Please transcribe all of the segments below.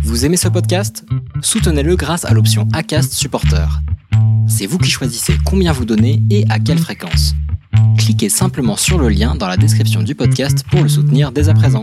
Vous aimez ce podcast ? Soutenez-le grâce à l'option Acast Supporter. C'est vous qui choisissez combien vous donnez et à quelle fréquence. Cliquez simplement sur le lien dans la description du podcast pour le soutenir dès à présent.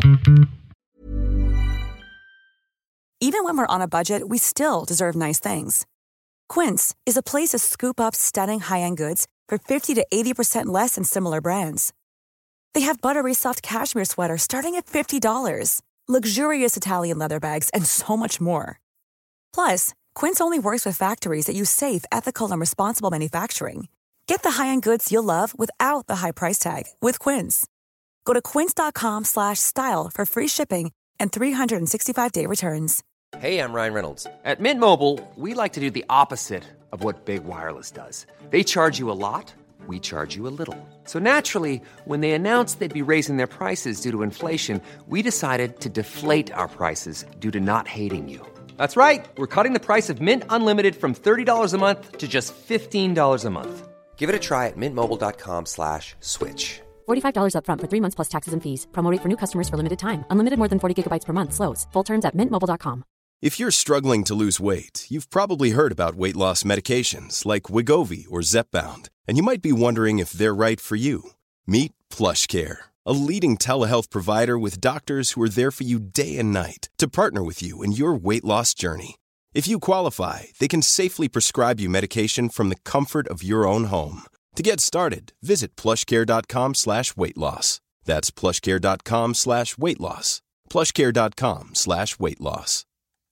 Even when we're on a budget, we still deserve nice things. Quince is a place to scoop up stunning high-end goods for 50 to 80% less than similar brands. They have buttery soft cashmere sweaters starting at $50, luxurious Italian leather bags, and so much more. Plus, Quince only works with factories that use safe, ethical, and responsible manufacturing. Get the high-end goods you'll love without the high price tag with Quince. Go to quince.com/style for free shipping and 365-day returns. Hey, I'm Ryan Reynolds. At Mint Mobile, we like to do the opposite of what Big Wireless does. They charge you a lot, we charge you a little. So naturally, when they announced they'd be raising their prices due to inflation, we decided to deflate our prices due to not hating you. That's right. We're cutting the price of Mint Unlimited from $30 a month to just $15 a month. Give it a try at mintmobile.com/switch. $45 up front for 3 months plus taxes and fees. Promo rate for new customers for limited time. Unlimited more than 40 gigabytes per month. Slows full terms at mintmobile.com. If you're struggling to lose weight, you've probably heard about weight loss medications like Wegovy or Zepbound, and you might be wondering if they're right for you. Meet PlushCare, a leading telehealth provider with doctors who are there for you day and night to partner with you in your weight loss journey. If you qualify, they can safely prescribe you medication from the comfort of your own home. To get started, visit plushcare.com/weightloss. That's plushcare.com/weightloss. plushcare.com/weightloss.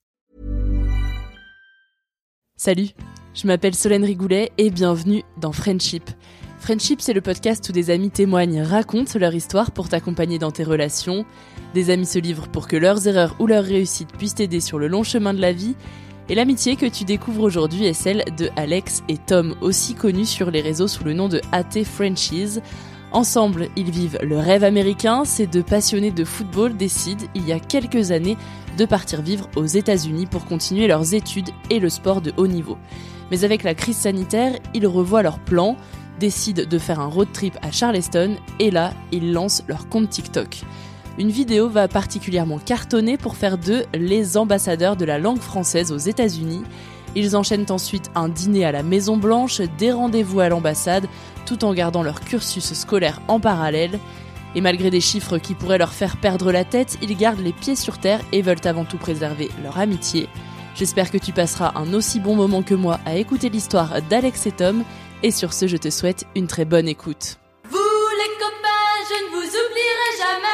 Salut, je m'appelle Solène Rigoulet et bienvenue dans Friendship. Friendship, c'est le podcast où des amis témoignent, racontent leur histoire pour t'accompagner dans tes relations. Des amis se livrent pour que leurs erreurs ou leurs réussites puissent t'aider sur le long chemin de la vie. Et l'amitié que tu découvres aujourd'hui est celle de Alex et Tom, aussi connus sur les réseaux sous le nom de AT Frenchies. Ensemble, ils vivent le rêve américain. Ces deux passionnés de football décident, il y a quelques années, de partir vivre aux États-Unis pour continuer leurs études et le sport de haut niveau. Mais avec la crise sanitaire, ils revoient leurs plans, décident de faire un road trip à Charleston et là, ils lancent leur compte TikTok. Une vidéo va particulièrement cartonner pour faire d'eux les ambassadeurs de la langue française aux États-Unis. Ils enchaînent ensuite un dîner à la Maison Blanche, des rendez-vous à l'ambassade, tout en gardant leur cursus scolaire en parallèle. Et malgré des chiffres qui pourraient leur faire perdre la tête, ils gardent les pieds sur terre et veulent avant tout préserver leur amitié. J'espère que tu passeras un aussi bon moment que moi à écouter l'histoire d'Alex et Tom. Et sur ce, je te souhaite une très bonne écoute. Vous les copains, je ne vous oublierai jamais.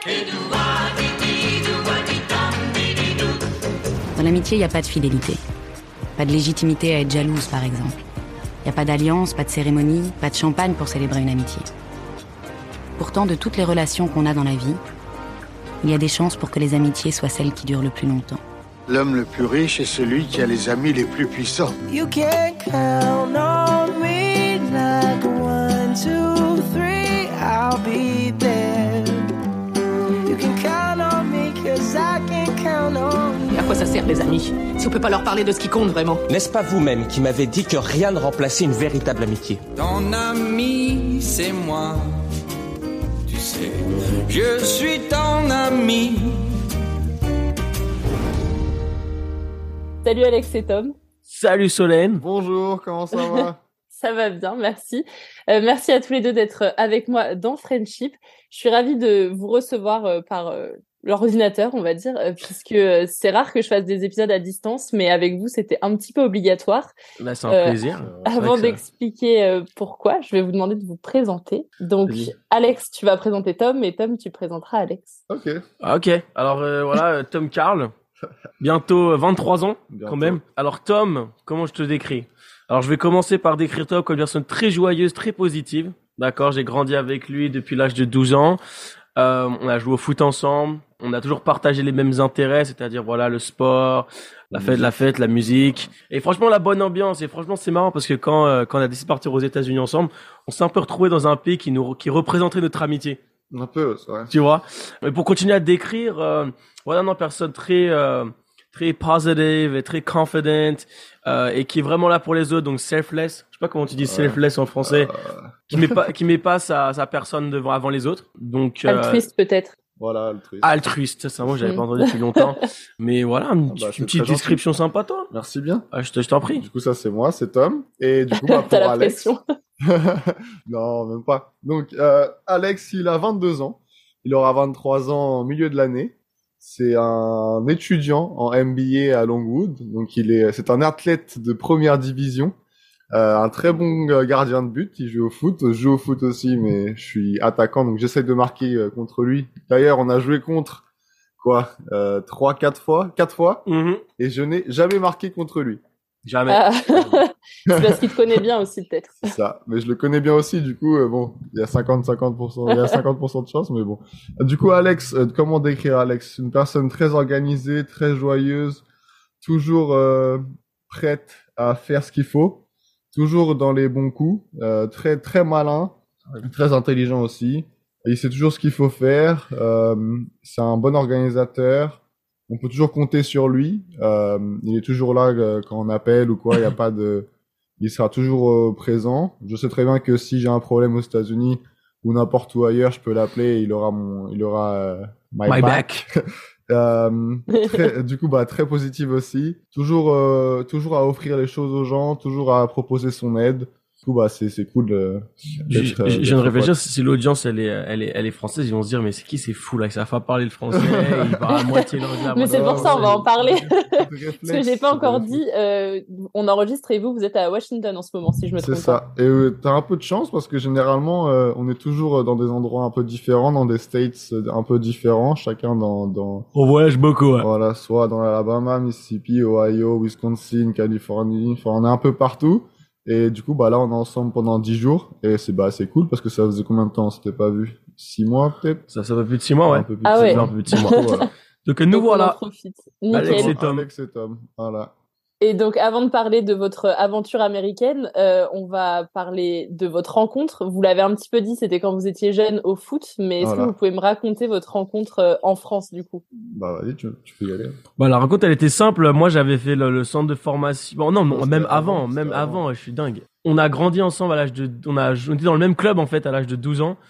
Dans l'amitié, il n'y a pas de fidélité. Pas de légitimité à être jalouse, par exemple. Il n'y a pas d'alliance, pas de cérémonie, pas de champagne pour célébrer une amitié. Pourtant, de toutes les relations qu'on a dans la vie, il y a des chances pour que les amitiés soient celles qui durent le plus longtemps. L'homme le plus riche est celui qui a les amis les plus puissants. You can count on me like 1, 2, 3, I'll be there. You can count on me 'cause I can count on you. Et à quoi ça sert les amis, si on peut pas leur parler de ce qui compte vraiment? N'est-ce pas vous-même qui m'avez dit que rien ne remplaçait une véritable amitié? Ton ami, c'est moi. Tu sais, je suis ton ami. Salut Alex et Tom. Salut Solène. Bonjour, comment ça va? Ça va bien, merci. Merci à tous les deux d'être avec moi dans Friendship. Je suis ravie de vous recevoir par l'ordinateur, on va dire, puisque c'est rare que je fasse des épisodes à distance, mais avec vous, c'était un petit peu obligatoire. Là, c'est un plaisir. Avant d'expliquer pourquoi, je vais vous demander de vous présenter. Donc, oui. Alex, tu vas présenter Tom, et Tom, tu présenteras Alex. Ok. Alors, voilà, Tom Carl. Bientôt 23 ans, quand même. Alors, Tom, comment je te décris? Alors, je vais commencer par décrire Tom comme une personne très joyeuse, très positive. D'accord, j'ai grandi avec lui depuis l'âge de 12 ans. On a joué au foot ensemble. On a toujours partagé les mêmes intérêts, c'est-à-dire, voilà, le sport, la fête, la musique. Et franchement, la bonne ambiance. Et franchement, c'est marrant parce que quand on a décidé de partir aux États-Unis ensemble, on s'est un peu retrouvé dans un pays qui représentait notre amitié. Un peu, c'est vrai. Tu vois. Mais pour continuer à décrire, voilà, une personne très positive et très confident, et qui est vraiment là pour les autres, donc selfless. Je sais pas comment tu dis selfless en français. Qui met pas sa personne avant les autres. Donc, altruiste peut-être. Voilà, altruiste. Altruiste, ça, moi, j'avais pas entendu depuis longtemps. Mais voilà, une petite description sympa, toi. Merci bien. Je t'en prie. Du coup, ça, c'est moi, c'est Tom. Et du coup, pour T'as la Alex. pression. Non, même pas. Donc, Alex, il a 22 ans. Il aura 23 ans au milieu de l'année. C'est un étudiant en MBA à Longwood. Donc, c'est un athlète de première division. Un très bon gardien de but. Il joue au foot. Je joue au foot aussi, mais je suis attaquant, donc j'essaie de marquer contre lui. D'ailleurs, on a joué contre 4 fois, et je n'ai jamais marqué contre lui. Jamais. C'est parce qu'il te connaît bien aussi, peut-être. C'est ça. Mais je le connais bien aussi, du coup, bon, il y a 50%, il y a 50% de chance, mais bon. Du coup, Alex, comment décrire Alex? Une personne très organisée, très joyeuse, toujours prête à faire ce qu'il faut, toujours dans les bons coups, très très malin, très intelligent aussi. Il sait toujours ce qu'il faut faire. C'est un bon organisateur. On peut toujours compter sur lui. Il est toujours là quand on appelle ou quoi. Il y a pas de. Il sera toujours présent. Je sais très bien que si j'ai un problème aux États-Unis ou n'importe où ailleurs, je peux l'appeler. Et il aura my back. Du coup, très positive aussi. Toujours à offrir les choses aux gens, toujours à proposer son aide. Du coup, c'est cool. Je viens de réfléchir, si l'audience elle est française, ils vont se dire mais c'est qui c'est fou là, que ça va pas parler le français, il parle à moitié l'anglais. Mais c'est pour ça, on va en parler. Parce que j'ai pas encore dit, on enregistre et vous êtes à Washington en ce moment, si je me trompe pas. C'est ça. Et t'as un peu de chance parce que généralement, on est toujours dans des endroits un peu différents, dans des states un peu différents, chacun dans. On voyage beaucoup, ouais. Voilà, soit dans l'Alabama, Mississippi, Ohio, Wisconsin, Californie, enfin on est un peu partout. Et du coup, là, on est ensemble pendant 10 jours. Et c'est cool parce que ça faisait combien de temps on s'était pas vu? 6 mois, peut-être? Ça fait plus de 6 mois, ouais. Un peu plus de 6 mois. Voilà. Donc, nous voilà. Alex et Tom. Voilà. Et donc, avant de parler de votre aventure américaine, on va parler de votre rencontre. Vous l'avez un petit peu dit, c'était quand vous étiez jeune au foot, mais est-ce que vous pouvez me raconter votre rencontre en France, du coup? Vas-y, tu peux y aller. La rencontre, elle était simple. Moi, j'avais fait le centre de formation. Bon, non, même avant, je suis dingue. On a grandi ensemble on était dans le même club, en fait, à l'âge de 12 ans.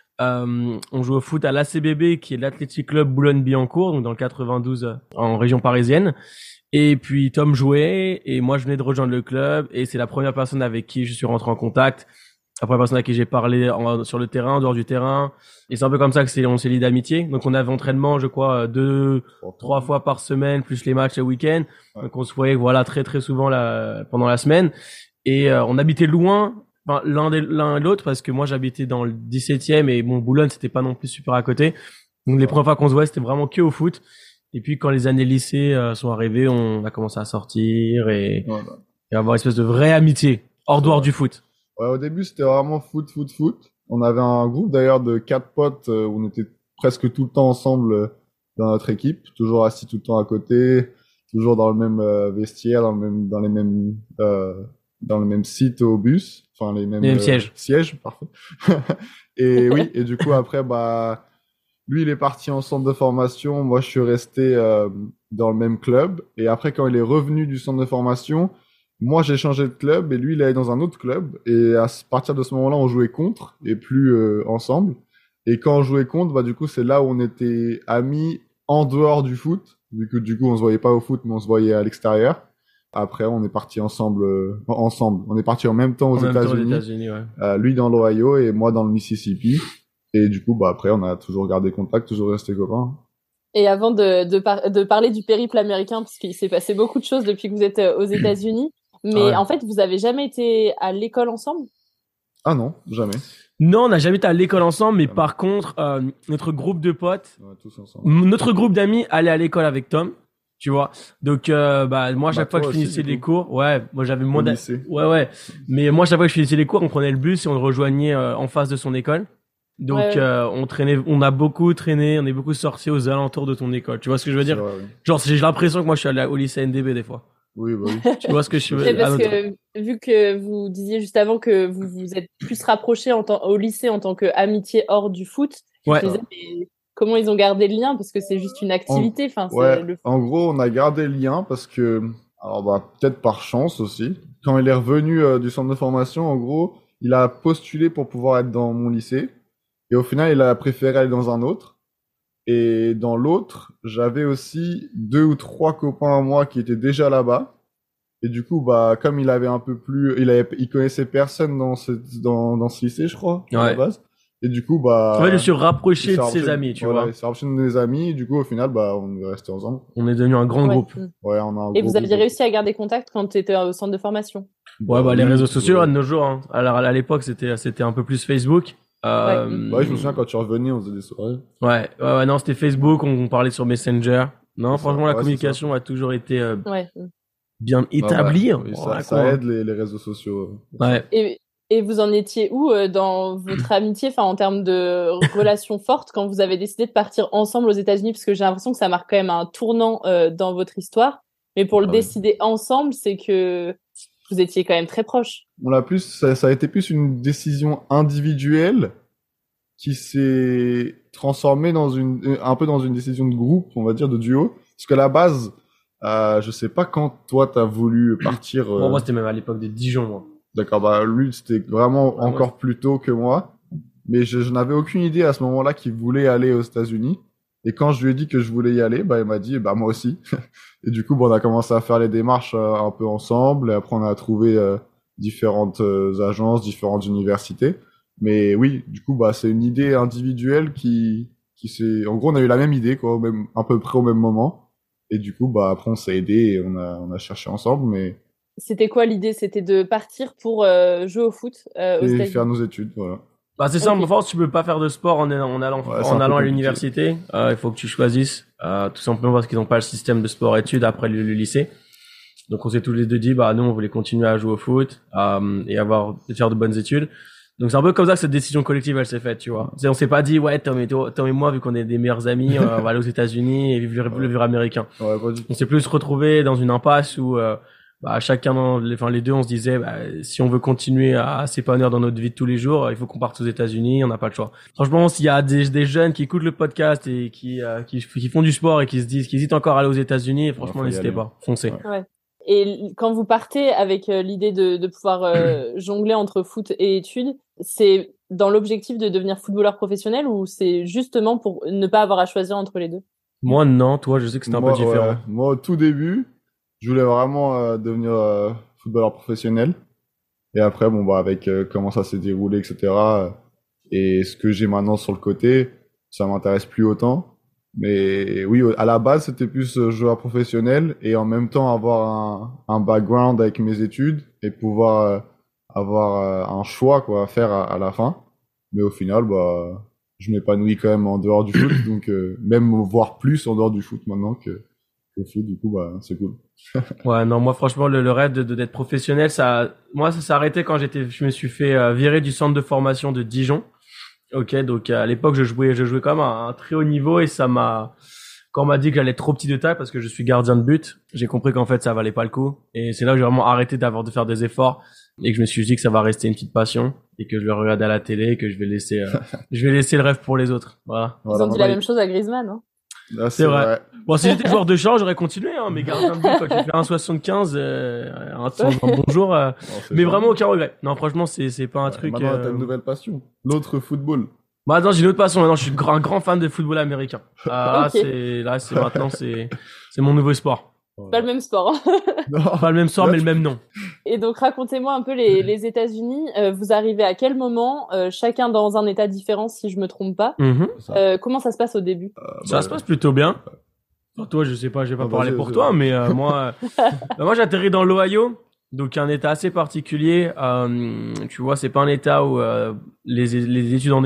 On joue au foot à l'ACBB, qui est l'Athletic Club Boulogne-Billancourt, donc dans le 92, en région parisienne. Et puis Tom jouait et moi je venais de rejoindre le club et c'est la première personne avec qui je suis rentré en contact, la première personne avec qui j'ai parlé sur le terrain, en dehors du terrain, et c'est un peu comme ça que on s'est lié d'amitié. Donc on avait entraînement, je crois, 2-3 fois par semaine plus les matchs le week-end. Donc on se voyait très très souvent pendant la semaine et on habitait loin, l'un et l'autre, parce que moi j'habitais dans le 17e et Boulogne c'était pas non plus super à côté. Donc les premières fois qu'on se voyait c'était vraiment que au foot. Et puis quand les années lycée sont arrivées, on a commencé à sortir et avoir une espèce de vraie amitié hors dehors du foot. Ouais, au début c'était vraiment foot. On avait un groupe d'ailleurs de 4 potes où on était presque tout le temps ensemble dans notre équipe, toujours assis tout le temps à côté, toujours dans le même vestiaire, dans le même site au bus, enfin les mêmes sièges, parfait. Et oui, et du coup après lui, il est parti en centre de formation. Moi, je suis resté dans le même club. Et après, quand il est revenu du centre de formation, moi, j'ai changé de club et lui, il est allé dans un autre club. Et à partir de ce moment-là, on jouait contre et plus ensemble. Et quand on jouait contre, du coup, c'est là où on était amis en dehors du foot. Du coup, on se voyait pas au foot, mais on se voyait à l'extérieur. Après, on est parti ensemble. On est parti en même temps aux États-Unis. Ouais. Lui dans l'Ohio et moi dans le Mississippi. Et du coup, après, on a toujours gardé contact, toujours resté copains. Et avant de parler du périple américain, parce qu'il s'est passé beaucoup de choses depuis que vous êtes aux États-Unis, mais en fait, vous avez jamais été à l'école ensemble? Ah non, jamais. Non, on n'a jamais été à l'école ensemble, mais par contre, notre groupe de potes, tous ensemble. Notre groupe d'amis allait à l'école avec Tom. Tu vois, donc moi chaque fois que je finissais les cours, moi j'avais moins mais moi chaque fois que je finissais les cours, on prenait le bus et on le rejoignait en face de son école. Donc on a beaucoup traîné, on est beaucoup sortis aux alentours de ton école. Tu vois ce que je veux dire? Vrai, oui. Genre j'ai l'impression que moi je suis allé au lycée NDB des fois. Oui. Tu vois ce que je veux dire? Parce que vu que vous disiez juste avant que vous vous êtes plus rapprochés au lycée en tant qu'amitié hors du foot, je me disais, mais comment ils ont gardé le lien? Parce que c'est juste une activité. En gros, on a gardé le lien parce que, peut-être par chance aussi, quand il est revenu du centre de formation, en gros, il a postulé pour pouvoir être dans mon lycée. Et au final, il a préféré aller dans un autre. Et dans l'autre, j'avais aussi 2 ou 3 copains à moi qui étaient déjà là-bas. Et du coup, comme il avait un peu plus, il connaissait personne dans ce lycée, je crois, à la base. Et du coup, il s'est rapproché de ses amis, tu vois. Il s'est rapproché de mes amis. Et du coup, au final, on est restés ensemble. On est devenu un grand groupe. Ouais, on a un Et gros vous aviez groupe. réussi à garder contact quand tu étais au centre de formation? Ouais, les réseaux sociaux, de nos jours, hein. Alors, à l'époque, c'était un peu plus Facebook. Je me souviens quand tu revenais, on faisait des soirées. Ouais, non, c'était Facebook, on parlait sur Messenger. Non, franchement, la communication a toujours été bien établie. Ça aide les réseaux sociaux. Ouais. Et vous en étiez où dans votre amitié, en termes de relations fortes, quand vous avez décidé de partir ensemble aux États-Unis? Parce que j'ai l'impression que ça marque quand même un tournant dans votre histoire. Mais pour le décider ensemble, c'est que vous étiez quand même très proches. Ça a été plus une décision individuelle qui s'est transformée un peu dans une décision de groupe, on va dire, de duo. Parce qu'à la base, je sais pas quand toi t'as voulu partir. Moi, c'était même à l'époque de Dijon, moi. D'accord, lui, c'était vraiment encore plus tôt que moi. Mais je n'avais aucune idée à ce moment-là qu'il voulait aller aux États-Unis. Et quand je lui ai dit que je voulais y aller, il m'a dit, moi aussi. Et du coup, on a commencé à faire les démarches un peu ensemble. Et après, on a trouvé différentes agences, différentes universités. Mais oui, du coup, c'est une idée individuelle qui s'est... En gros, on a eu la même idée, quoi, à peu près au même moment. Et du coup, après, on s'est aidés et on a cherché ensemble, mais... C'était quoi l'idée? C'était de partir pour jouer au foot aux États-Unis. Et faire nos études, voilà. C'est simple, en France, tu peux pas faire de sport en allant à l'université. Il faut que tu choisisses, tout simplement parce qu'ils n'ont pas le système de sport-études après le lycée. Donc, on s'est tous les deux dit, nous, on voulait continuer à jouer au foot, et faire de bonnes études. Donc, c'est un peu comme ça que cette décision collective, elle s'est faite, tu vois. On s'est pas dit, Tom et moi, vu qu'on est des meilleurs amis, on va aller aux États-Unis et vivre le vivre américain. On s'est plus retrouvé dans une impasse où, chacun, les deux, on se disait, si on veut continuer à s'épanouir dans notre vie de tous les jours, il faut qu'on parte aux États-Unis, on n'a pas le choix. Franchement, s'il y a des jeunes qui écoutent le podcast et qui font du sport et qui se disent, qui hésitent encore à aller aux États-Unis, franchement, n'hésitez pas, foncez. Ouais. Et quand vous partez avec l'idée de pouvoir jongler entre foot et études, c'est dans l'objectif de devenir footballeur professionnel ou c'est justement pour ne pas avoir à choisir entre les deux? Moi, non, toi, je sais que c'était un peu différent. Moi, au tout début, je voulais vraiment devenir footballeur professionnel. Et après, avec comment ça s'est déroulé, etc. Et ce que j'ai maintenant sur le côté, ça m'intéresse plus autant. Mais oui, à la base, c'était plus joueur professionnel et en même temps avoir un background avec mes études et pouvoir avoir un choix quoi à faire à la fin. Mais au final, je m'épanouis quand même en dehors du foot, donc même voir plus en dehors du foot maintenant que le foot. Du coup, c'est cool. Ouais, non, moi franchement, le rêve d'être professionnel, ça s'est arrêté quand je me suis fait virer du centre de formation de Dijon. Ok, donc à l'époque je jouais quand même à un très haut niveau et quand on m'a dit que j'allais être trop petit de taille parce que je suis gardien de but, j'ai compris qu'en fait ça valait pas le coup et c'est là que j'ai vraiment arrêté de faire des efforts et que je me suis dit que ça va rester une petite passion et que je vais regarder à la télé et que je vais laisser le rêve pour les autres. Voilà. Ils ont dit la même chose à Griezmann, hein. C'est vrai. Bon, si j'étais joueur de champ, j'aurais continué, hein, mais gardien de but, quand tu fais 1,75, un bonjour, mais vraiment aucun regret. Non, franchement, c'est pas un truc. Maintenant, t'as une nouvelle passion. L'autre football. Maintenant, j'ai une autre passion. Maintenant, je suis un grand fan de football américain. Okay. Maintenant, c'est mon nouveau sport. Pas le même sport. Pas le même sport, mais le même nom. Et donc, racontez-moi un peu les États-Unis. Vous arrivez à quel moment, chacun dans un état différent, si je me trompe pas. Comment ça se passe au début? Ça se passe plutôt bien. Enfin, toi, je sais pas, je vais pas parler pour toi, mais moi, j'atterris dans l'Ohio, donc un état assez particulier. Tu vois, c'est pas un état où les étudiants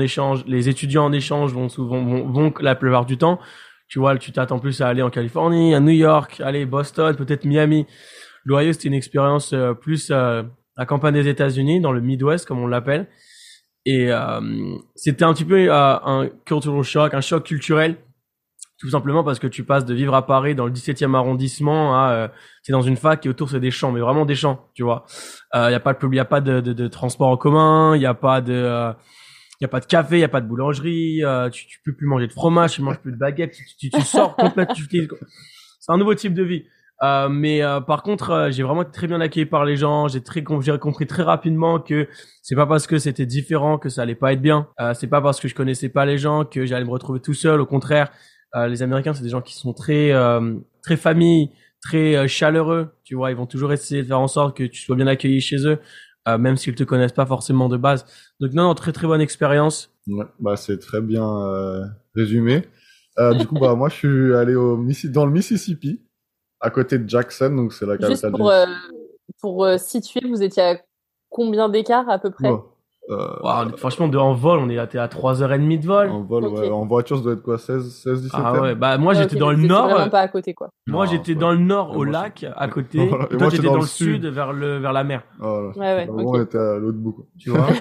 en échange vont la plupart du temps. Tu vois, tu t'attends plus à aller en Californie, à New York, aller Boston, peut-être Miami. L'Ohio, c'était une expérience plus la campagne des États-Unis, dans le Midwest, comme on l'appelle. Et c'était un petit peu un cultural shock, un choc culturel, tout simplement parce que tu passes de vivre à Paris, dans le 17e arrondissement, à c'est dans une fac et autour c'est des champs, mais vraiment des champs, tu vois. Y a pas de transport en commun, y a pas de café, y a pas de boulangerie, tu peux plus manger de fromage, tu manges plus de baguettes, tu sors complètement. C'est un nouveau type de vie. Mais par contre, j'ai vraiment été très bien accueilli par les gens. J'ai compris très rapidement que c'est pas parce que c'était différent que ça allait pas être bien. C'est pas parce que je connaissais pas les gens que j'allais me retrouver tout seul. Au contraire, les Américains, c'est des gens qui sont très famille, très chaleureux. Tu vois, ils vont toujours essayer de faire en sorte que tu sois bien accueilli chez eux, même s'ils te connaissent pas forcément de base. Donc non, très très bonne expérience. Ouais, bah c'est très bien résumé. Du coup, bah moi je suis allé dans le Mississippi, à côté de Jackson, donc c'est la capitale. Juste pour situer, vous étiez à combien d'écart à peu près? Franchement, en vol, on était à 3h30 de vol. En vol, ouais. En voiture, ça doit être quoi, 17 Ah ouais, bah moi j'étais dans le nord. Vraiment pas à côté, quoi. Moi j'étais dans le nord au lac, à côté. Et toi t'étais dans le sud vers la mer. Ouais. On était à l'autre bout, quoi. Tu vois.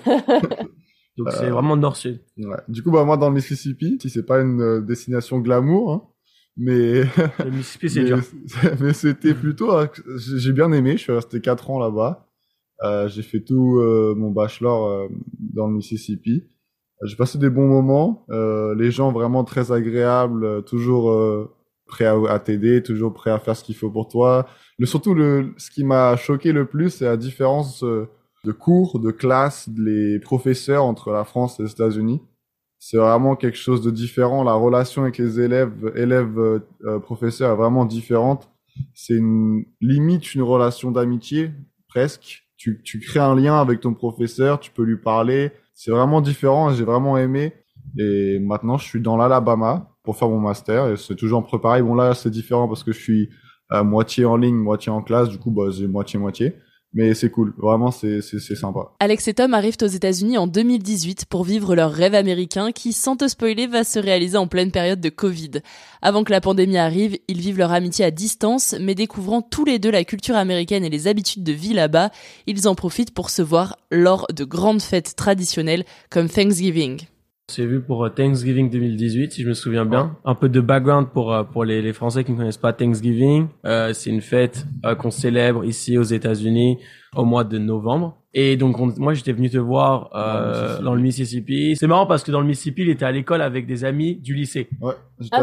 Donc c'est vraiment nord-sud. Ouais. Du coup, bah moi dans le Mississippi, si c'est pas une destination glamour, hein, mais le Mississippi c'est dur. Mais c'était plutôt, j'ai bien aimé. Je suis resté 4 ans là-bas. J'ai fait tout mon bachelor dans le Mississippi. J'ai passé des bons moments. Les gens vraiment très agréables, toujours prêts à t'aider, toujours prêts à faire ce qu'il faut pour toi. Surtout ce qui m'a choqué le plus, c'est la différence de cours, de classe, les professeurs entre la France et les États-Unis. C'est vraiment quelque chose de différent. La relation avec les élèves professeurs est vraiment différente. C'est limite une relation d'amitié, presque. Tu crées un lien avec ton professeur, tu peux lui parler. C'est vraiment différent, j'ai vraiment aimé. Et maintenant, je suis dans l'Alabama pour faire mon master et c'est toujours préparé. Bon, là, c'est différent parce que je suis moitié en ligne, moitié en classe. Du coup, bah, j'ai moitié-moitié. Mais c'est cool. Vraiment, c'est sympa. Alex et Tom arrivent aux États-Unis en 2018 pour vivre leur rêve américain qui, sans te spoiler, va se réaliser en pleine période de Covid. Avant que la pandémie arrive, ils vivent leur amitié à distance, mais découvrant tous les deux la culture américaine et les habitudes de vie là-bas, ils en profitent pour se voir lors de grandes fêtes traditionnelles comme Thanksgiving. On s'est vu pour Thanksgiving 2018, si je me souviens bien. Un peu de background pour les Français qui ne connaissent pas Thanksgiving. C'est une fête qu'on célèbre ici aux États-Unis au mois de novembre. Et donc moi j'étais venu te voir dans le Mississippi. C'est marrant parce que dans le Mississippi, il était à l'école avec des amis du lycée. Ouais, j'étais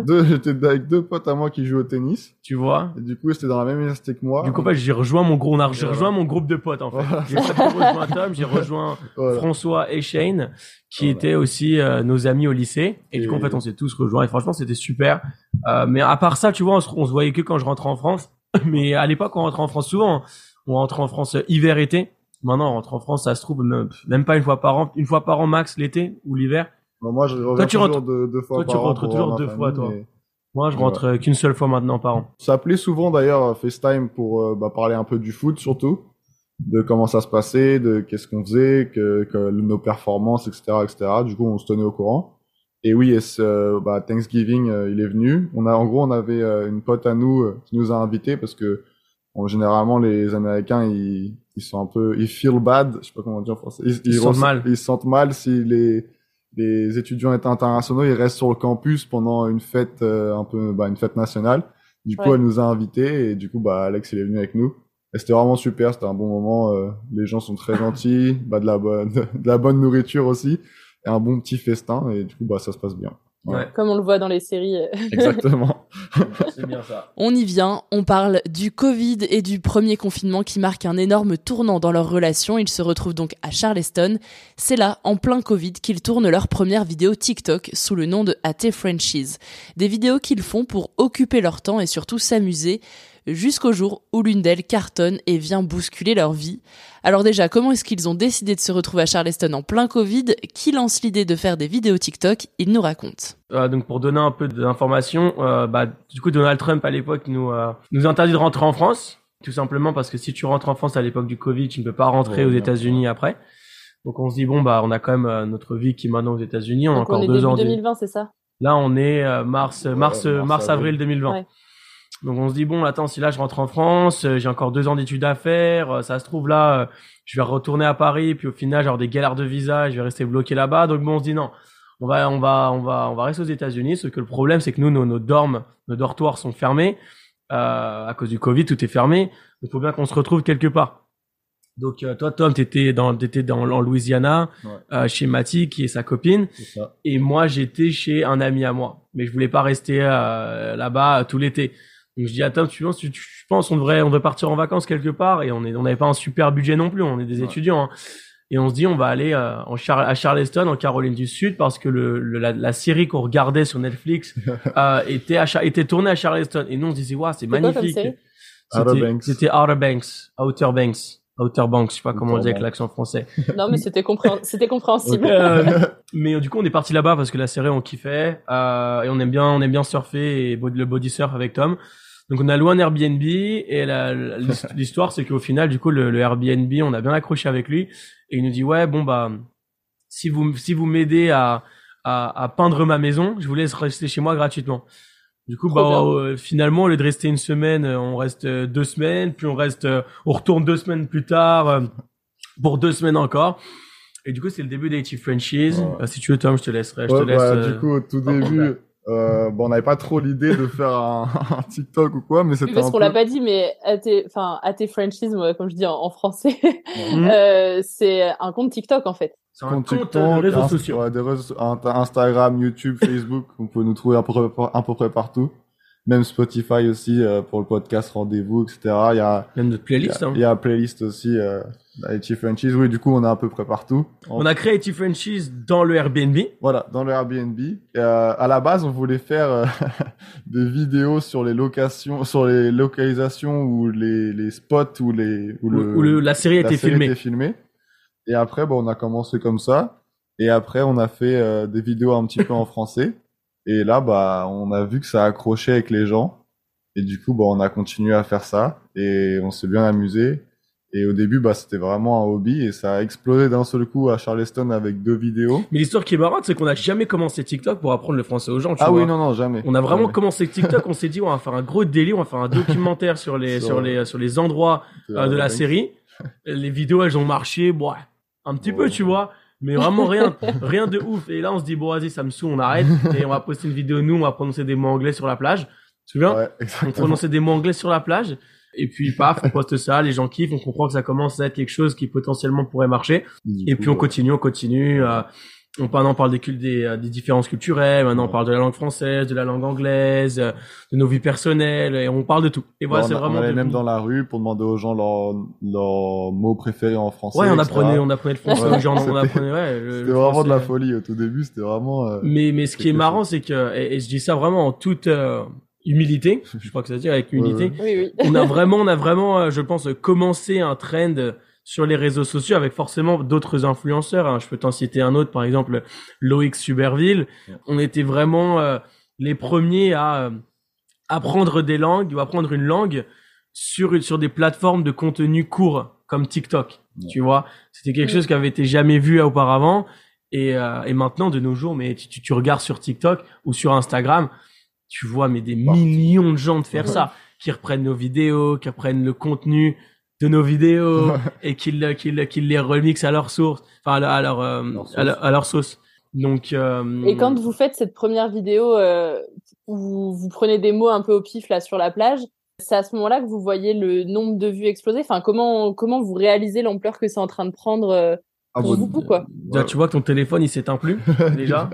avec deux potes à moi qui jouent au tennis. Tu vois. Et du coup, c'était dans la même université que moi. Du coup, en fait, j'ai rejoint mon groupe de potes en fait. Voilà. J'ai rejoint Tom, j'ai rejoint François et Shane qui étaient aussi nos amis au lycée. Et du coup, en fait, on s'est tous rejoints et franchement, c'était super. Mais à part ça, tu vois, on se voyait que quand je rentrais en France. Mais à l'époque, on rentrait en France souvent. On rentrait en France hiver-été. Maintenant, on rentre en France, ça se trouve même pas une fois par an max l'été ou l'hiver. Bon, moi, je reviens toujours deux fois par an. Toi, tu rentres toujours 2 fois, toi. Mais... Moi, je rentre qu'une seule fois maintenant par an. Ça appelait souvent d'ailleurs FaceTime pour parler un peu du foot surtout, de comment ça se passait, de qu'est-ce qu'on faisait, que nos performances, etc., etc. Du coup, on se tenait au courant. Et oui, Thanksgiving, il est venu. On avait une pote à nous qui nous a invités parce que généralement les Américains ils feel bad, je sais pas comment dire en français. Ils se sentent mal si les étudiants internationaux ils restent sur le campus pendant une fête une fête nationale. Du coup, elle nous a invités et du coup Alex il est venu avec nous. Et c'était vraiment super, c'était un bon moment. Les gens sont très gentils, de la bonne nourriture aussi et un bon petit festin et du coup ça se passe bien. Ouais. Comme on le voit dans les séries. Exactement. C'est bien ça. On y vient, on parle du Covid et du premier confinement qui marque un énorme tournant dans leur relation. Ils se retrouvent donc à Charleston. C'est là, en plein Covid, qu'ils tournent leur première vidéo TikTok sous le nom de AT Frenchies. Des vidéos qu'ils font pour occuper leur temps et surtout s'amuser, jusqu'au jour où l'une d'elles cartonne et vient bousculer leur vie. Alors déjà, comment est-ce qu'ils ont décidé de se retrouver à Charleston en plein Covid? Qui lance l'idée de faire des vidéos TikTok? Il nous raconte. Donc pour donner un peu d'informations, du coup Donald Trump à l'époque nous interdit de rentrer en France, tout simplement parce que si tu rentres en France à l'époque du Covid, tu ne peux pas rentrer aux États-Unis après. Donc on se dit on a quand même notre vie qui est maintenant aux États-Unis, on a encore 2 ans. Donc on est début 2020, c'est ça? Là on est mars-avril 2020. Ouais. Donc on se dit attends, si là je rentre en France, j'ai encore 2 ans d'études à faire, ça se trouve là je vais retourner à Paris puis au final genre des galères de visa, je vais rester bloqué là-bas. Donc on se dit non, on va rester aux États-Unis, sauf que le problème c'est que nous nos dortoirs sont fermés à cause du Covid, tout est fermé. Donc il faut bien qu'on se retrouve quelque part. Donc toi Tom t'étais en Louisiana, chez Mathie qui est sa copine, et moi j'étais chez un ami à moi, mais je voulais pas rester là-bas tout l'été. Donc je dis à Tom, tu penses on devrait partir en vacances quelque part, et on n'avait pas un super budget non plus, on est des étudiants, hein. Et on se dit on va aller à Charleston en Caroline du Sud parce que la série qu'on regardait sur Netflix était tournée à Charleston, et nous on se disait c'est magnifique. C'était Outer Banks, je sais pas comment on dit avec l'accent français. Non, mais c'était compréhensible. Mais du coup, on est parti là-bas parce que la série on kiffait, et on aime bien surfer et le body surf avec Tom. Donc on a loué un Airbnb, et l'histoire c'est qu'au final, du coup, le Airbnb, on a bien accroché avec lui, et il nous dit si vous m'aidez à peindre ma maison, je vous laisse rester chez moi gratuitement. Du coup, finalement, au lieu de rester une semaine, on reste 2 semaines, puis on retourne 2 semaines plus tard, pour 2 semaines encore. Et du coup, c'est le début d'AT Franchise. Si tu veux, Tom, je te laisserai. Du coup, au tout début, on n'avait pas trop l'idée de faire un TikTok ou quoi, mais c'était parce qu'on l'a pas dit, mais AT Franchise, moi, comme je dis en français, c'est un compte TikTok, en fait. C'est un compte de réseaux sociaux. Ouais, des réseaux, Instagram, YouTube, Facebook, on peut nous trouver à peu près partout. Même Spotify aussi, pour le podcast Rendez-vous, etc. Il y a même notre playlist, il y a playlist aussi, AT Franchise. Oui, du coup, on est à peu près partout. On a créé AT Franchise dans le Airbnb. Voilà, dans le Airbnb. À la base, on voulait faire des vidéos sur les locations, sur les localisations ou les spots où la série était filmée. Et après, on a commencé comme ça. Et après, on a fait des vidéos un petit peu en français. Et là, on a vu que ça accrochait avec les gens. Et du coup, on a continué à faire ça. Et on s'est bien amusé. Et au début, c'était vraiment un hobby. Et ça a explosé d'un seul coup à Charleston avec 2 vidéos. Mais l'histoire qui est marrante, c'est qu'on n'a jamais commencé TikTok pour apprendre le français aux gens. Tu vois. Oui, non, jamais. On a vraiment commencé TikTok. On s'est dit, on va faire un gros délire. On va faire un documentaire sur les endroits de la série. Les vidéos, elles ont marché. Un petit peu, tu vois. Mais vraiment rien de ouf. Et là, on se dit, vas-y, ça me saoule, on arrête. Et on va poster une vidéo, nous, on va prononcer des mots anglais sur la plage. Tu te souviens? Ouais, exactement. On prononçait des mots anglais sur la plage. Et puis, paf, on poste ça, les gens kiffent, on comprend que ça commence à être quelque chose qui potentiellement pourrait marcher. Et puis, on continue. On parle des différences culturelles. Maintenant, on parle de la langue française, de la langue anglaise, de nos vies personnelles, et on parle de tout. Et voilà, c'est vraiment. On allait même dans la rue pour demander aux gens leurs mots préférés en français. Ouais, on apprenait le français aux gens. C'était vraiment de la folie au tout début. C'était vraiment. Mais ce qui est marrant, c'est que, et je dis ça vraiment en toute humilité. Je crois que ça se dit avec humilité. Oui. On a vraiment, je pense, commencé un trend sur les réseaux sociaux avec forcément d'autres influenceurs, hein. Je peux t'en citer un autre, par exemple Loïc Suberville. On était vraiment les premiers à apprendre des langues ou apprendre une langue sur des plateformes de contenu court comme TikTok. Tu vois, c'était quelque chose qui avait été jamais vu auparavant, et maintenant de nos jours, mais tu regardes sur TikTok ou sur Instagram, tu vois des millions de gens de faire ça, qui reprennent nos vidéos, qui reprennent le contenu de nos vidéos et qu'ils les remixent à leur source, enfin à leur sauce. Donc et quand vous faites cette première vidéo où vous prenez des mots un peu au pif là sur la plage, c'est à ce moment-là que vous voyez le nombre de vues exploser. Enfin, comment vous réalisez l'ampleur que c'est en train de prendre pour vous, quoi. Déjà, tu vois que ton téléphone il s'éteint plus déjà.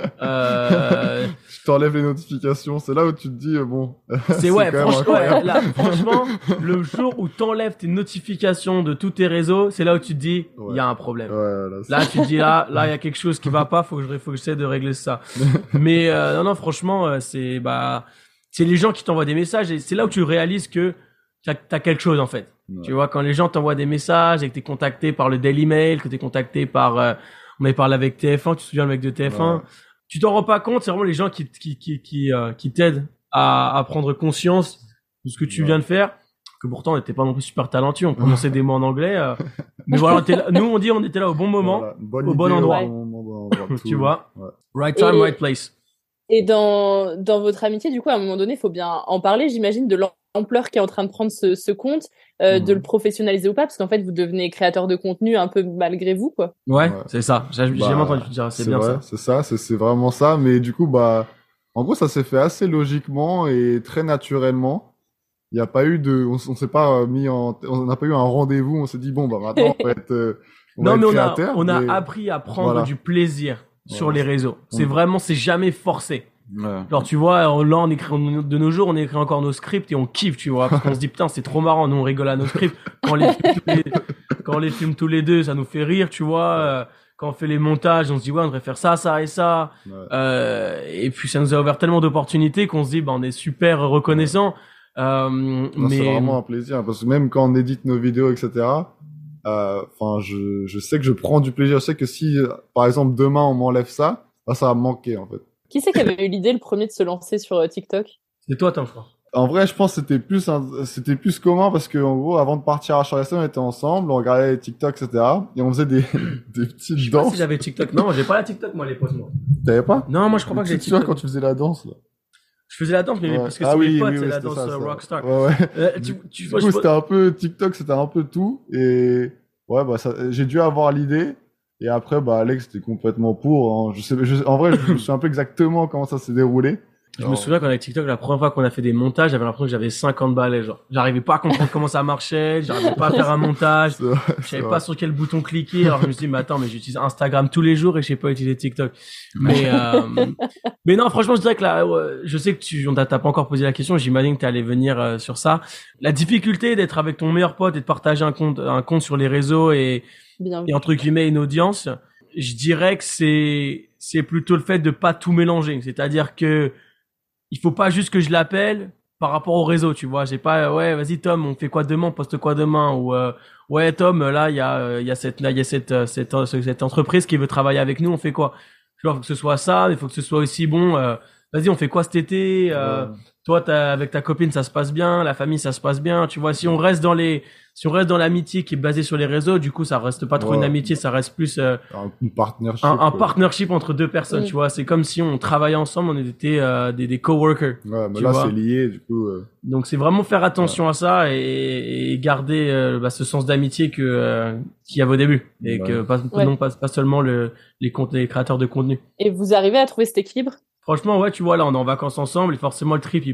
Je t'enlève les notifications. C'est là où tu te dis c'est franchement, le jour où t'enlèves tes notifications de tous tes réseaux, c'est là où tu te dis il y a un problème. Là tu te dis là il y a quelque chose qui va pas. Faut que j'essaie de régler ça. Mais non franchement c'est les gens qui t'envoient des messages, et c'est là où tu réalises que t'as quelque chose en fait. Ouais. Tu vois, quand les gens t'envoient des messages et que t'es contacté par le Daily Mail, que t'es contacté par on avait parlé avec TF1, tu te souviens le mec de TF1, tu t'en rends pas compte, c'est vraiment les gens qui t'aident à prendre conscience de ce que tu viens de faire, que pourtant on n'était pas non plus super talentueux, on prononçait des mots en anglais, mais voilà, nous on dit on était là au bon moment, au bon endroit. Tu vois, right time, right place. Et dans votre amitié, du coup, à un moment donné, il faut bien en parler, j'imagine, de l'ampleur qui est en train de prendre ce compte, de le professionnaliser ou pas, parce qu'en fait, vous devenez créateur de contenu un peu malgré vous, quoi. Ouais. C'est ça. J'ai jamais entendu dire, c'est bien vrai, ça. C'est vraiment ça. Mais du coup, en gros, ça s'est fait assez logiquement et très naturellement. Il n'y a pas eu on s'est pas on n'a pas eu un rendez-vous, on s'est dit, maintenant, on va être, on a appris à prendre du plaisir sur les réseaux. C'est jamais forcé. Ouais. Genre, tu vois, là, on écrit, de nos jours, on écrit encore nos scripts et on kiffe, tu vois, parce qu'on se dit, putain, c'est trop marrant, nous, on rigole à nos scripts. Quand on les filme tous les deux, ça nous fait rire, tu vois. Quand on fait les montages, on se dit, ouais, on devrait faire ça, ça et ça. Ouais. Et puis, ça nous a ouvert tellement d'opportunités qu'on se dit, bah, on est super reconnaissant. Non, c'est vraiment un plaisir, parce que même quand on édite nos vidéos, etc., enfin, je sais que je prends du plaisir. Je sais que si, par exemple, demain, on m'enlève ça, bah, ça va me manquer, en fait. Qui c'est qui avait eu l'idée le premier de se lancer sur TikTok? C'est toi, je crois. En vrai, je pense que c'était plus commun parce que, en gros, avant de partir à Charleston, on était ensemble, on regardait les TikTok, etc. Et on faisait des petites danses. Je sais pas si j'avais TikTok. Non, j'ai pas la TikTok, moi, à l'époque, moi. T'avais pas? Non, moi, je crois pas que j'ai TikTok. Quand tu faisais la danse, là. Je faisais la danse, mais parce que c'est mes potes, c'est la danse Rockstar. Ouais. Du coup, c'était un peu, TikTok, c'était un peu tout. Et, ouais, bah, j'ai dû avoir l'idée. Et après, bah, Alex était complètement pour, hein. En vrai, je sais un peu exactement comment ça s'est déroulé. Je me souviens quand avec TikTok, la première fois qu'on a fait des montages, j'avais l'impression que j'avais 50 balais, genre. J'arrivais pas à comprendre comment ça marchait, j'arrivais pas à faire un montage, je savais pas sur quel bouton cliquer, alors je me suis dit, mais attends, mais j'utilise Instagram tous les jours et je sais pas utiliser TikTok. Mais non, franchement, je dirais que là, je sais que on t'a pas encore posé la question, j'imagine que t'allais venir sur ça. La difficulté d'être avec ton meilleur pote et de partager un compte sur les réseaux et entre guillemets une audience, je dirais que c'est plutôt le fait de pas tout mélanger. C'est-à-dire que il faut pas juste que je l'appelle par rapport au réseau, tu vois. J'ai pas, ouais, vas-y Tom, on fait quoi demain, on poste quoi demain, ou ouais Tom, là il y a cette entreprise qui veut travailler avec nous, on fait quoi. Tu vois, faut que ce soit ça, il faut que ce soit aussi bon. Vas-y, on fait quoi cet été. Toi, avec ta copine, ça se passe bien, la famille, ça se passe bien. Tu vois, si on reste dans l'amitié qui est basée sur les réseaux, du coup, ça reste pas trop une amitié, ça reste plus une partnership. Un partnership entre deux personnes, tu vois. C'est comme si on travaillait ensemble, on était des coworkers. Ouais, mais là, c'est lié, du coup. Donc, c'est vraiment faire attention à ça et garder ce sens d'amitié qu'il y avait au début, et que pas seulement les créateurs de contenu. Et vous arrivez à trouver cet équilibre? Franchement, ouais, tu vois, là, on est en vacances ensemble et forcément, le trip,